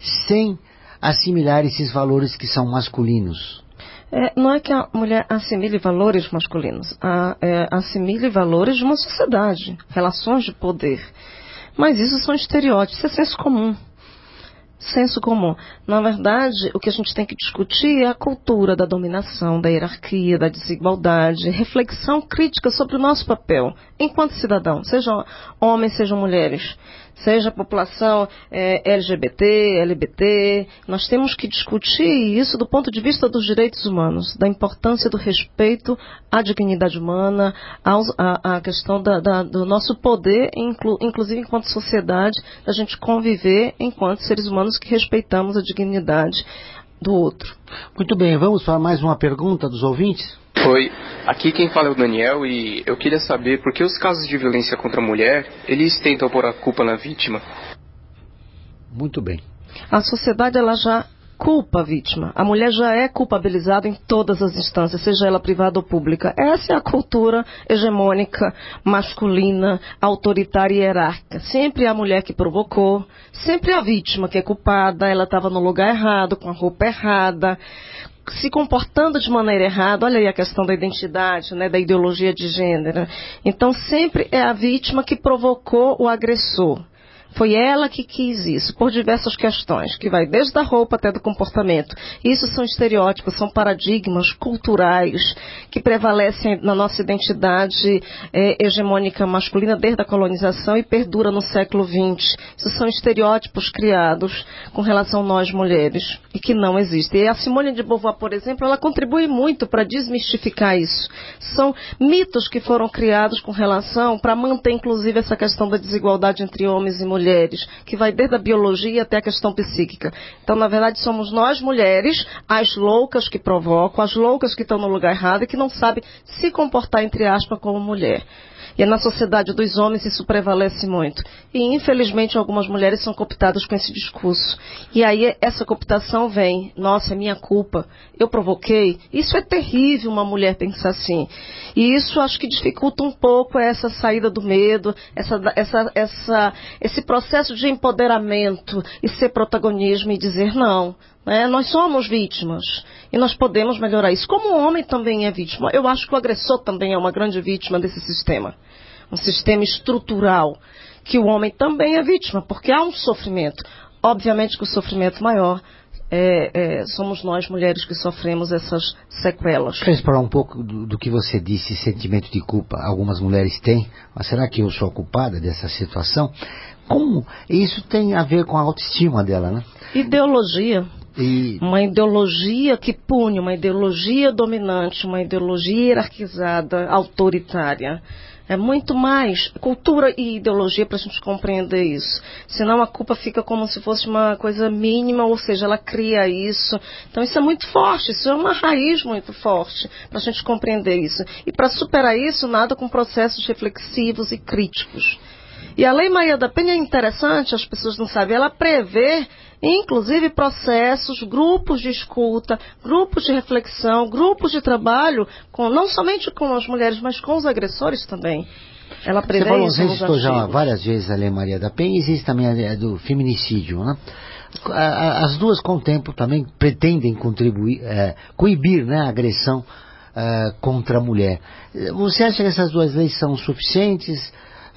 [SPEAKER 3] sem assimilar esses valores que são masculinos?
[SPEAKER 5] É, não é que a mulher assimile valores masculinos, a, é, assimile valores de uma sociedade, relações de poder. Mas isso são estereótipos, isso é senso comum. Senso comum. Na verdade, o que a gente tem que discutir é a cultura da dominação, da hierarquia, da desigualdade, reflexão crítica sobre o nosso papel enquanto cidadão, sejam homens, sejam mulheres, seja a população é, L G B T, L G B T. Nós temos que discutir isso do ponto de vista dos direitos humanos, da importância do respeito à dignidade humana, à questão da, da, do nosso poder, inclu, inclusive enquanto sociedade, da gente conviver enquanto seres humanos que respeitamos a dignidade do outro.
[SPEAKER 3] Muito bem, vamos para mais uma pergunta dos ouvintes?
[SPEAKER 15] Oi, aqui quem fala é o Daniel e eu queria saber por que os casos de violência contra a mulher, eles tentam pôr a culpa na vítima.
[SPEAKER 3] Muito bem.
[SPEAKER 5] A sociedade ela já culpa a vítima. A mulher já é culpabilizada em todas as instâncias, seja ela privada ou pública. Essa é a cultura hegemônica, masculina, autoritária e hierárquica. Sempre é a mulher que provocou, sempre é a vítima que é culpada, ela estava no lugar errado, com a roupa errada, se comportando de maneira errada. Olha aí a questão da identidade, né, da ideologia de gênero. Então sempre é a vítima que provocou o agressor. Foi ela que quis isso, por diversas questões, que vai desde a roupa até do comportamento. Isso são estereótipos, são paradigmas culturais que prevalecem na nossa identidade é, hegemônica masculina desde a colonização e perdura no século vinte. Isso são estereótipos criados com relação a nós mulheres e que não existem. E a Simone de Beauvoir, por exemplo, ela contribui muito para desmistificar isso. São mitos que foram criados com relação para manter, inclusive, essa questão da desigualdade entre homens e mulheres. mulheres, que vai desde a biologia até a questão psíquica. Então, na verdade, somos nós mulheres, as loucas que provocam, as loucas que estão no lugar errado e que não sabem se comportar, entre aspas, como mulher. E na sociedade dos homens isso prevalece muito. E, infelizmente, algumas mulheres são cooptadas com esse discurso. E aí essa cooptação vem, nossa, é minha culpa, eu provoquei. Isso é terrível, uma mulher pensar assim. E isso acho que dificulta um pouco essa saída do medo, essa, essa, essa, esse processo de empoderamento e ser protagonismo e dizer não. É, nós somos vítimas e nós podemos melhorar isso. Como o homem também é vítima, eu acho que o agressor também é uma grande vítima desse sistema. Um sistema estrutural, que o homem também é vítima, porque há um sofrimento. Obviamente que o sofrimento maior é, é, somos nós mulheres que sofremos essas sequelas.
[SPEAKER 3] Quero explorar um pouco do, do que você disse, sentimento de culpa. Algumas mulheres têm, mas será que eu sou a culpada dessa situação? Como isso tem a ver com a autoestima dela, né?
[SPEAKER 5] Ideologia.
[SPEAKER 3] E...
[SPEAKER 5] Uma ideologia que pune, uma ideologia dominante, uma ideologia hierarquizada, autoritária. É muito mais cultura e ideologia para a gente compreender isso. Senão a culpa fica como se fosse uma coisa mínima, ou seja, ela cria isso. Então isso é muito forte, isso é uma raiz muito forte para a gente compreender isso. E para superar isso, nada com processos reflexivos e críticos. E a Lei Maria da Penha é interessante, as pessoas não sabem, ela prevê inclusive processos, grupos de escuta, grupos de reflexão, grupos de trabalho, com, não somente com as mulheres, mas com os agressores também. Ela prevê
[SPEAKER 3] Você falou,
[SPEAKER 5] isso
[SPEAKER 3] você citou já várias vezes a Lei Maria da Penha, existe também a do feminicídio, né? As duas com o tempo também pretendem contribuir, é, coibir, né, a agressão é, contra a mulher. Você acha que essas duas leis são suficientes?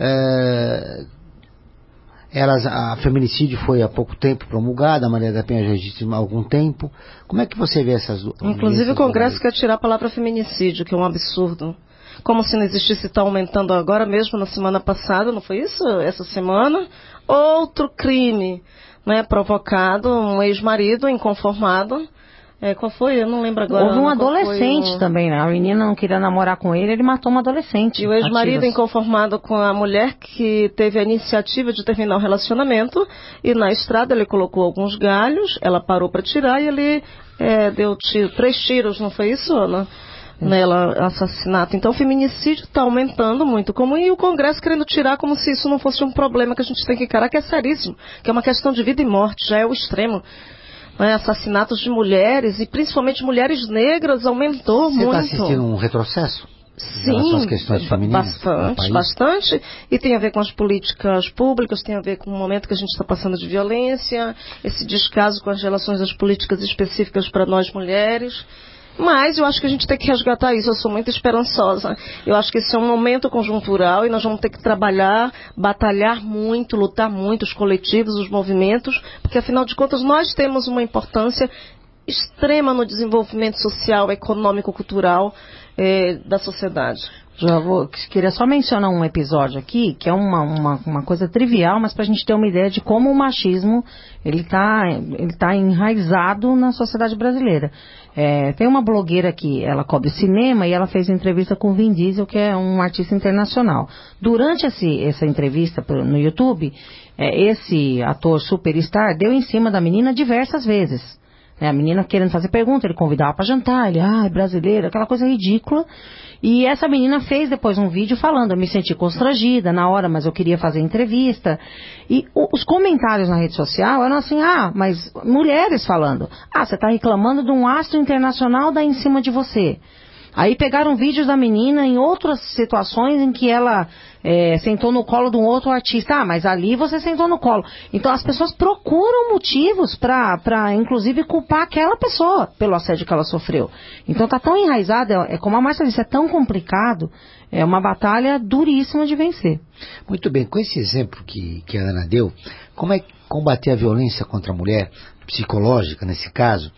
[SPEAKER 3] É, Elas, a feminicídio foi há pouco tempo promulgada, a Maria da Penha já existe há algum tempo. Como é que você vê essas duas?
[SPEAKER 5] Inclusive o Congresso quer tirar a palavra feminicídio, que é um absurdo. Como se não existisse, está aumentando agora mesmo, na semana passada, não foi isso? Essa semana, outro crime, né, provocado, um ex-marido inconformado. É, qual foi? Eu não lembro agora.
[SPEAKER 4] Houve um adolescente o... também, né? A menina não queria namorar com ele, ele matou uma adolescente.
[SPEAKER 5] E o ex-marido inconformado com a mulher que teve a iniciativa de terminar o relacionamento, e na estrada ele colocou alguns galhos, ela parou para tirar e ele é, deu tiro, três tiros, não foi isso, Ana? Nela, assassinato. Então o feminicídio está aumentando muito comum, e o Congresso querendo tirar como se isso não fosse um problema que a gente tem que encarar, que é seríssimo, que é uma questão de vida e morte, já é o extremo. Né, assassinatos de mulheres, e principalmente mulheres negras, aumentou
[SPEAKER 3] Você
[SPEAKER 5] muito.
[SPEAKER 3] Você está assistindo um retrocesso?
[SPEAKER 5] Sim,
[SPEAKER 3] as questões femininas
[SPEAKER 5] bastante, bastante, e tem a ver com as políticas públicas, tem a ver com o momento que a gente está passando de violência, esse descaso com as relações das políticas específicas para nós mulheres. Mas eu acho que a gente tem que resgatar isso, eu sou muito esperançosa. Eu acho que esse é um momento conjuntural e nós vamos ter que trabalhar, batalhar muito, lutar muito, os coletivos, os movimentos, porque afinal de contas nós temos uma importância extrema no desenvolvimento social, econômico, cultural eh, da sociedade.
[SPEAKER 4] Já vou, queria só mencionar um episódio aqui, que é uma, uma, uma coisa trivial, mas para a gente ter uma ideia de como o machismo ele está ele tá enraizado na sociedade brasileira. É, tem uma blogueira que ela cobre cinema e ela fez entrevista com o Vin Diesel, que é um artista internacional. Durante esse, essa entrevista no YouTube, é, esse ator superstar deu em cima da menina diversas vezes. Né? A menina querendo fazer pergunta, ele convidava para jantar, ele, ah, é brasileira, aquela coisa ridícula. E essa menina fez depois um vídeo falando, eu me senti constrangida na hora, mas eu queria fazer entrevista. E o, os comentários na rede social eram assim, ah, mas mulheres falando, ah, você está reclamando de um astro internacional dar em cima de você. Aí pegaram vídeos da menina em outras situações em que ela é, sentou no colo de um outro artista. Ah, mas ali você sentou no colo. Então as pessoas procuram motivos para, para inclusive, culpar aquela pessoa pelo assédio que ela sofreu. Então tá tão enraizado, é, é como a Márcia disse, é tão complicado, é uma batalha duríssima de vencer.
[SPEAKER 3] Muito bem, com esse exemplo que, que a Ana deu, como é combater a violência contra a mulher, psicológica nesse caso,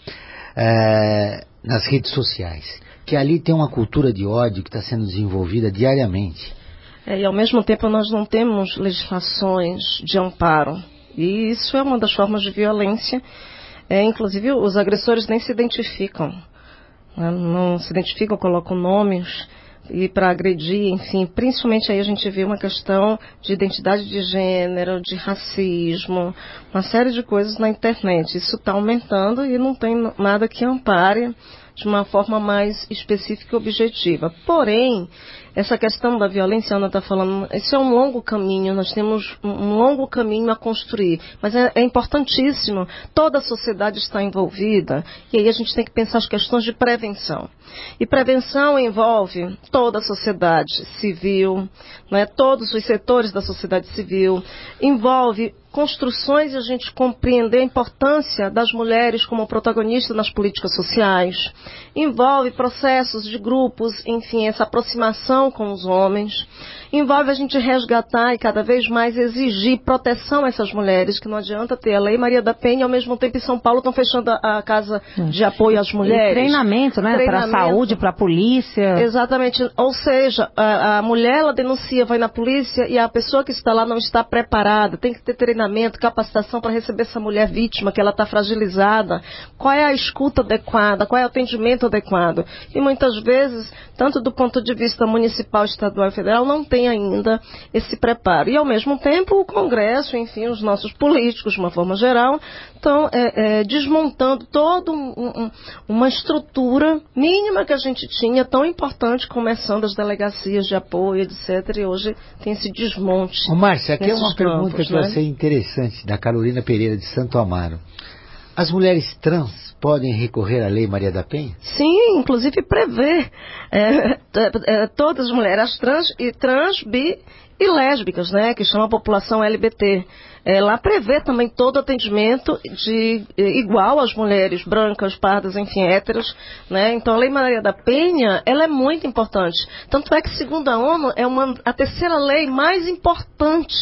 [SPEAKER 3] é, nas redes sociais? Que ali tem uma cultura de ódio que está sendo desenvolvida diariamente.
[SPEAKER 5] É, e ao mesmo tempo nós não temos legislações de amparo. E isso é uma das formas de violência. É, inclusive os agressores nem se identificam. Né? Não se identificam, colocam nomes e para agredir, enfim. Principalmente aí a gente vê uma questão de identidade de gênero, de racismo, uma série de coisas na internet. Isso está aumentando e não tem nada que ampare de uma forma mais específica e objetiva. Porém, essa questão da violência, a Ana está falando, esse é um longo caminho, nós temos um longo caminho a construir, mas é, é importantíssimo, toda a sociedade está envolvida, e aí a gente tem que pensar as questões de prevenção. E prevenção envolve toda a sociedade civil, né, todos os setores da sociedade civil, envolve construções e a gente compreender a importância das mulheres como protagonistas nas políticas sociais, envolve processos de grupos, enfim, essa aproximação com os homens, envolve a gente resgatar e cada vez mais exigir proteção a essas mulheres, que não adianta ter a Lei Maria da Penha e ao mesmo tempo em São Paulo estão fechando a, a casa de apoio às mulheres.
[SPEAKER 4] E treinamento, né, para a saúde, para a polícia.
[SPEAKER 5] Exatamente, ou seja, a, a mulher ela denuncia, vai na polícia e a pessoa que está lá não está preparada, tem que ter treinamento, capacitação para receber essa mulher vítima, que ela está fragilizada, qual é a escuta adequada, qual é o atendimento adequado. E muitas vezes, tanto do ponto de vista municipal, estadual e federal, não tem ainda esse preparo. E ao mesmo tempo o Congresso, enfim, os nossos políticos, de uma forma geral, estão é, é, desmontando toda um, um, uma estrutura mínima que a gente tinha, tão importante, começando as delegacias de apoio, etcétera. E hoje tem esse desmonte.
[SPEAKER 3] Ô, Márcia, aqui é uma
[SPEAKER 5] campos,
[SPEAKER 3] pergunta que
[SPEAKER 5] né?
[SPEAKER 3] vai ser interessante, da Carolina Pereira de Santo Amaro. As mulheres trans podem recorrer à Lei Maria da Penha?
[SPEAKER 5] Sim, inclusive prevê é, é, todas as mulheres trans, e trans, bi e lésbicas, né, que chama a população L G B T. É, lá prevê também todo atendimento de, igual às mulheres brancas, pardas, enfim, héteros, né? Então a Lei Maria da Penha, ela é muito importante. Tanto é que, segundo a ONU, é uma, a terceira lei mais importante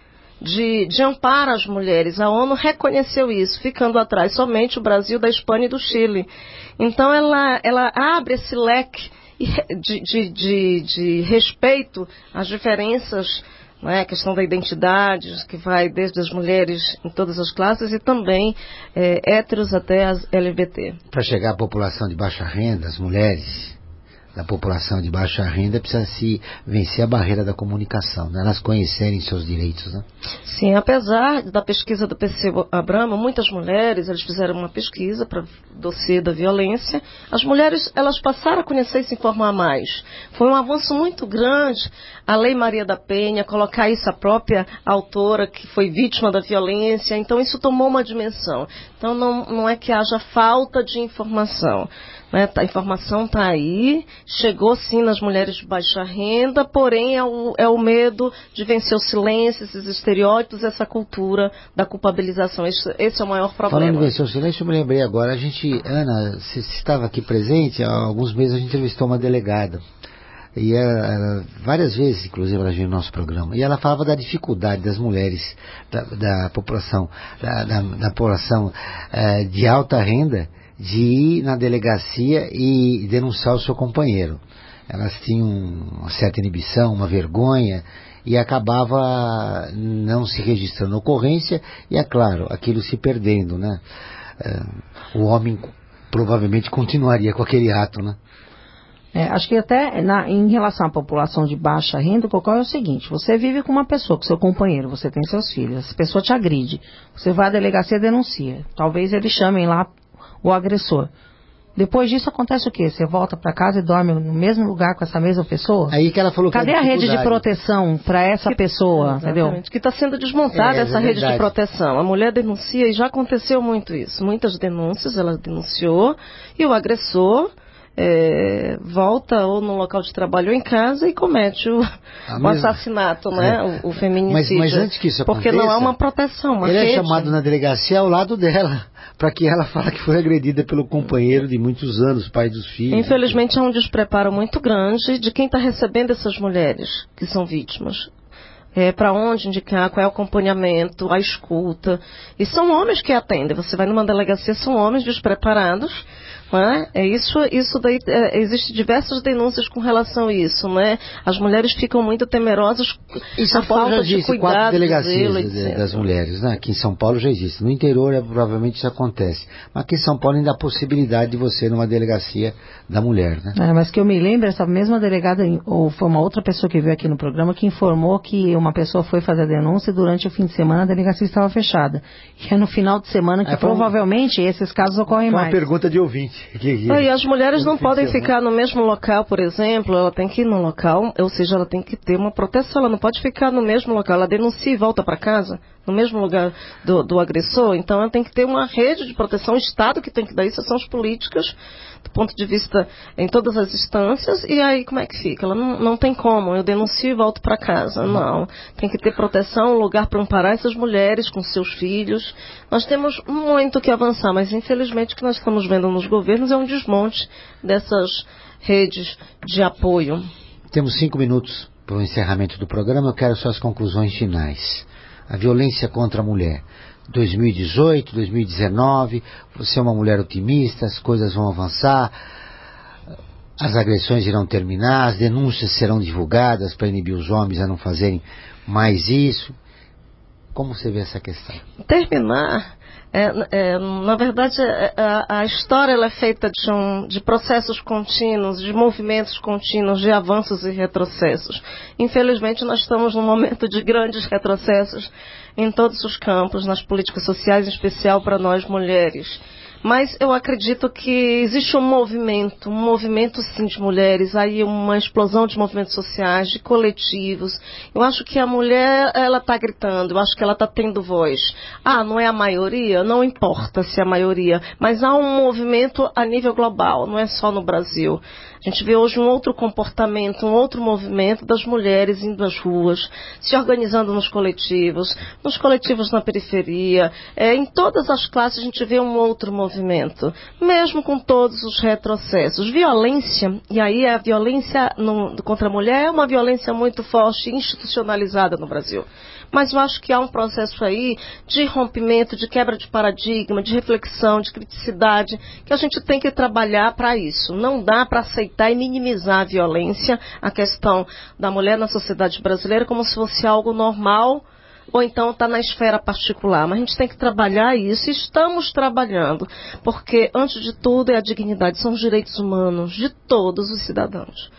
[SPEAKER 5] De, de amparo às mulheres. A ONU reconheceu isso, ficando atrás somente o Brasil, da Espanha e do Chile. Então ela, ela abre esse leque de, de, de, de respeito às diferenças, né, a questão da identidade, que vai desde as mulheres em todas as classes e também é, héteros até as L G B T.
[SPEAKER 3] Para chegar à população de baixa renda, as mulheres da população de baixa renda precisa se vencer a barreira da comunicação, né? Elas conhecerem seus direitos, né?
[SPEAKER 5] Sim, apesar da pesquisa do P C Abramo, muitas mulheres, eles fizeram uma pesquisa para o dossiê da violência, as mulheres, elas passaram a conhecer e se informar mais. Foi um avanço muito grande a Lei Maria da Penha, colocar isso a própria autora que foi vítima da violência, então isso tomou uma dimensão. Então não, não é que haja falta de informação. Né, a informação está aí, chegou sim nas mulheres de baixa renda, porém é o, é o medo de vencer o silêncio, esses estereótipos, essa cultura da culpabilização. Esse, esse é o maior problema.
[SPEAKER 3] Falando em vencer o silêncio, eu me lembrei agora, a gente, Ana, você estava aqui presente, há alguns meses a gente entrevistou uma delegada. E ela, ela, várias vezes, inclusive, ela veio no nosso programa. E ela falava da dificuldade das mulheres, da, da população, da, da, da população é, de alta renda, de ir na delegacia e denunciar o seu companheiro. Elas tinham uma certa inibição, uma vergonha, e acabava não se registrando a ocorrência, e é claro, aquilo se perdendo, né? O homem provavelmente continuaria com aquele ato, né?
[SPEAKER 4] É, acho que até na, em relação à população de baixa renda, o que ocorre é o seguinte: você vive com uma pessoa, com seu companheiro, você tem seus filhos, essa pessoa te agride, você vai à delegacia e denuncia. Talvez eles chamem lá o agressor. Depois disso acontece o quê? Você volta para casa e dorme no mesmo lugar com essa mesma pessoa?
[SPEAKER 3] Aí que ela falou que
[SPEAKER 4] Cadê a rede de proteção para essa
[SPEAKER 5] que,
[SPEAKER 4] pessoa, entendeu?
[SPEAKER 5] Que está sendo desmontada
[SPEAKER 3] é,
[SPEAKER 5] essa
[SPEAKER 3] é
[SPEAKER 5] rede
[SPEAKER 3] verdade.
[SPEAKER 5] de proteção. A mulher denuncia e já aconteceu muito isso. Muitas denúncias, ela denunciou e o agressor é, volta ou no local de trabalho ou em casa e comete o, o assassinato, né?
[SPEAKER 3] É.
[SPEAKER 5] O, o feminicídio.
[SPEAKER 3] Mas, mas antes que isso
[SPEAKER 5] porque
[SPEAKER 3] aconteça...
[SPEAKER 5] não há uma proteção, uma
[SPEAKER 3] ele
[SPEAKER 5] rede.
[SPEAKER 3] é chamado na delegacia ao lado dela, para que ela fale que foi agredida pelo companheiro de muitos anos, pai dos filhos.
[SPEAKER 5] Infelizmente há um despreparo muito grande de quem está recebendo essas mulheres que são vítimas. É, para onde indicar, qual é o acompanhamento, a escuta. E são homens que atendem. Você vai numa delegacia, são homens despreparados. Não é? É isso, isso daí, é, existe diversas denúncias com relação a isso, né? As mulheres ficam muito temerosas.
[SPEAKER 3] Em São Paulo já existe quatro delegacias de de, das mulheres, né? Aqui em São Paulo já existe. No interior é, provavelmente isso acontece. Mas aqui em São Paulo ainda há a possibilidade de você numa delegacia da mulher, né?
[SPEAKER 4] É, mas que eu me lembro, essa mesma delegada, ou foi uma outra pessoa que veio aqui no programa, que informou que uma pessoa foi fazer a denúncia e durante o fim de semana a delegacia estava fechada. E é no final de semana que é, provavelmente um... esses casos ocorrem
[SPEAKER 3] foi
[SPEAKER 4] mais.
[SPEAKER 3] Uma pergunta de ouvinte.
[SPEAKER 5] Ah, e as mulheres não podem ficar no mesmo local, por exemplo, ela tem que ir no local, ou seja, ela tem que ter uma proteção, ela não pode ficar no mesmo local, ela denuncia e volta para casa, no mesmo lugar do, do agressor, então ela tem que ter uma rede de proteção, o Estado que tem que dar isso, são as políticas, do ponto de vista em todas as instâncias, e aí como é que fica? Ela não, não tem como, eu denuncio e volto para casa, não, tem que ter proteção, um lugar para amparar essas mulheres com seus filhos. Nós temos muito que avançar, mas infelizmente o que nós estamos vendo nos governos é um desmonte dessas redes de apoio.
[SPEAKER 3] Temos cinco minutos para o encerramento do programa, eu quero suas conclusões finais. A violência contra a mulher. dois mil e dezoito, dois mil e dezenove, você é uma mulher otimista, as coisas vão avançar, as agressões irão terminar, as denúncias serão divulgadas para inibir os homens a não fazerem mais isso. Como você vê essa questão?
[SPEAKER 5] Terminar, é, é, na verdade, a, a história ela é feita de, um, de processos contínuos, de movimentos contínuos, de avanços e retrocessos. Infelizmente, nós estamos num momento de grandes retrocessos em todos os campos, nas políticas sociais, em especial para nós mulheres. Mas eu acredito que existe um movimento, um movimento sim de mulheres, aí uma explosão de movimentos sociais, de coletivos. Eu acho que a mulher, ela está gritando, eu acho que ela está tendo voz. Ah, não é a maioria? Não importa se é a maioria, mas há um movimento a nível global, não é só no Brasil. A gente vê hoje um outro comportamento, um outro movimento das mulheres indo às ruas, se organizando nos coletivos, nos coletivos na periferia, é, em todas as classes a gente vê um outro movimento, mesmo com todos os retrocessos. Violência, e aí a violência no, contra a mulher é uma violência muito forte, institucionalizada no Brasil. Mas eu acho que há um processo aí de rompimento, de quebra de paradigma, de reflexão, de criticidade, que a gente tem que trabalhar para isso. Não dá para aceitar e minimizar a violência, a questão da mulher na sociedade brasileira, como se fosse algo normal, ou então está na esfera particular. Mas a gente tem que trabalhar isso, e estamos trabalhando, porque, antes de tudo, é a dignidade, são os direitos humanos de todos os cidadãos.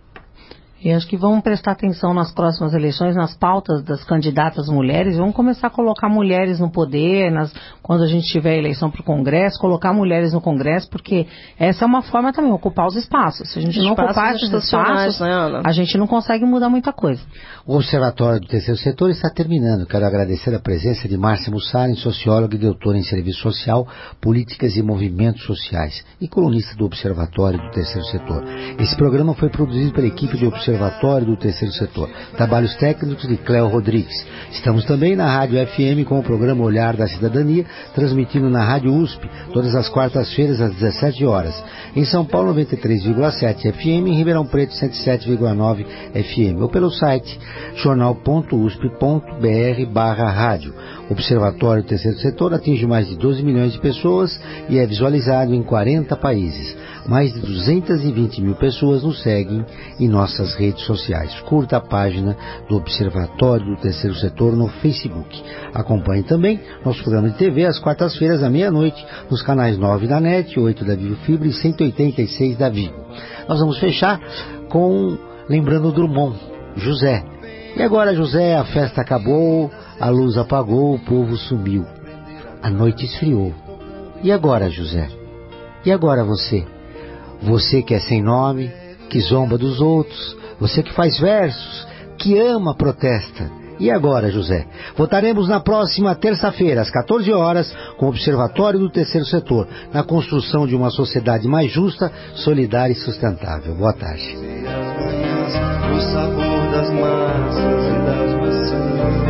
[SPEAKER 4] E acho que vamos prestar atenção nas próximas eleições, nas pautas das candidatas mulheres, vamos começar a colocar mulheres no poder, nas, quando a gente tiver eleição para o Congresso, colocar mulheres no Congresso, porque essa é uma forma também, ocupar os espaços. Se a gente não ocupar esses espaços,
[SPEAKER 5] né, Ana?
[SPEAKER 4] A gente não consegue mudar muita coisa.
[SPEAKER 3] O Observatório do Terceiro Setor está terminando. Quero agradecer a presença de Márcia Mussarem, socióloga e doutora em Serviço Social, Políticas e Movimentos Sociais, e colunista do Observatório do Terceiro Setor. Esse programa foi produzido pela equipe do Observatório do Terceiro Setor. Trabalhos técnicos de Cléo Rodrigues. Estamos também na Rádio F M com o programa Olhar da Cidadania, transmitindo na Rádio U S P, todas as quartas-feiras às dezessete horas. Em São Paulo, noventa e três vírgula sete F M, em Ribeirão Preto, cento e sete vírgula nove F M, ou pelo site jornal ponto usp ponto br barra rádio. O Observatório do Terceiro Setor atinge mais de doze milhões de pessoas e é visualizado em quarenta países. Mais de duzentas e vinte mil pessoas nos seguem em nossas redes sociais. Curta a página do Observatório do Terceiro Setor no Facebook. Acompanhe também nosso programa de T V às quartas-feiras à meia-noite nos canais nove da NET, oito da Vivo Fibra e cento e oitenta e seis da Vivo. Nós vamos fechar com lembrando o Drummond, José. E agora, José, a festa acabou, a luz apagou, o povo sumiu. A noite esfriou. E agora, José? E agora você? Você que é sem nome, que zomba dos outros, você que faz versos, que ama, protesta. E agora, José? Votaremos na próxima terça-feira, às quatorze horas, com o Observatório do Terceiro Setor, na construção de uma sociedade mais justa, solidária e sustentável. Boa tarde.
[SPEAKER 2] O sabor das massas e das maçãs.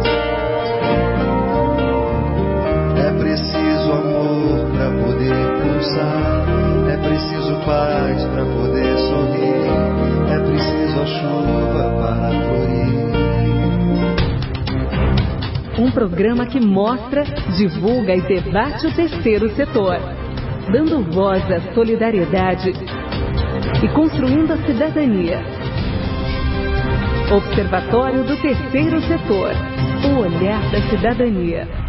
[SPEAKER 2] É preciso amor para poder pulsar, é preciso paz para poder sorrir, é preciso a chuva para florir.
[SPEAKER 1] Um programa que mostra, divulga e debate o terceiro setor, dando voz à solidariedade e construindo a cidadania. Observatório do Terceiro Setor, o olhar da cidadania.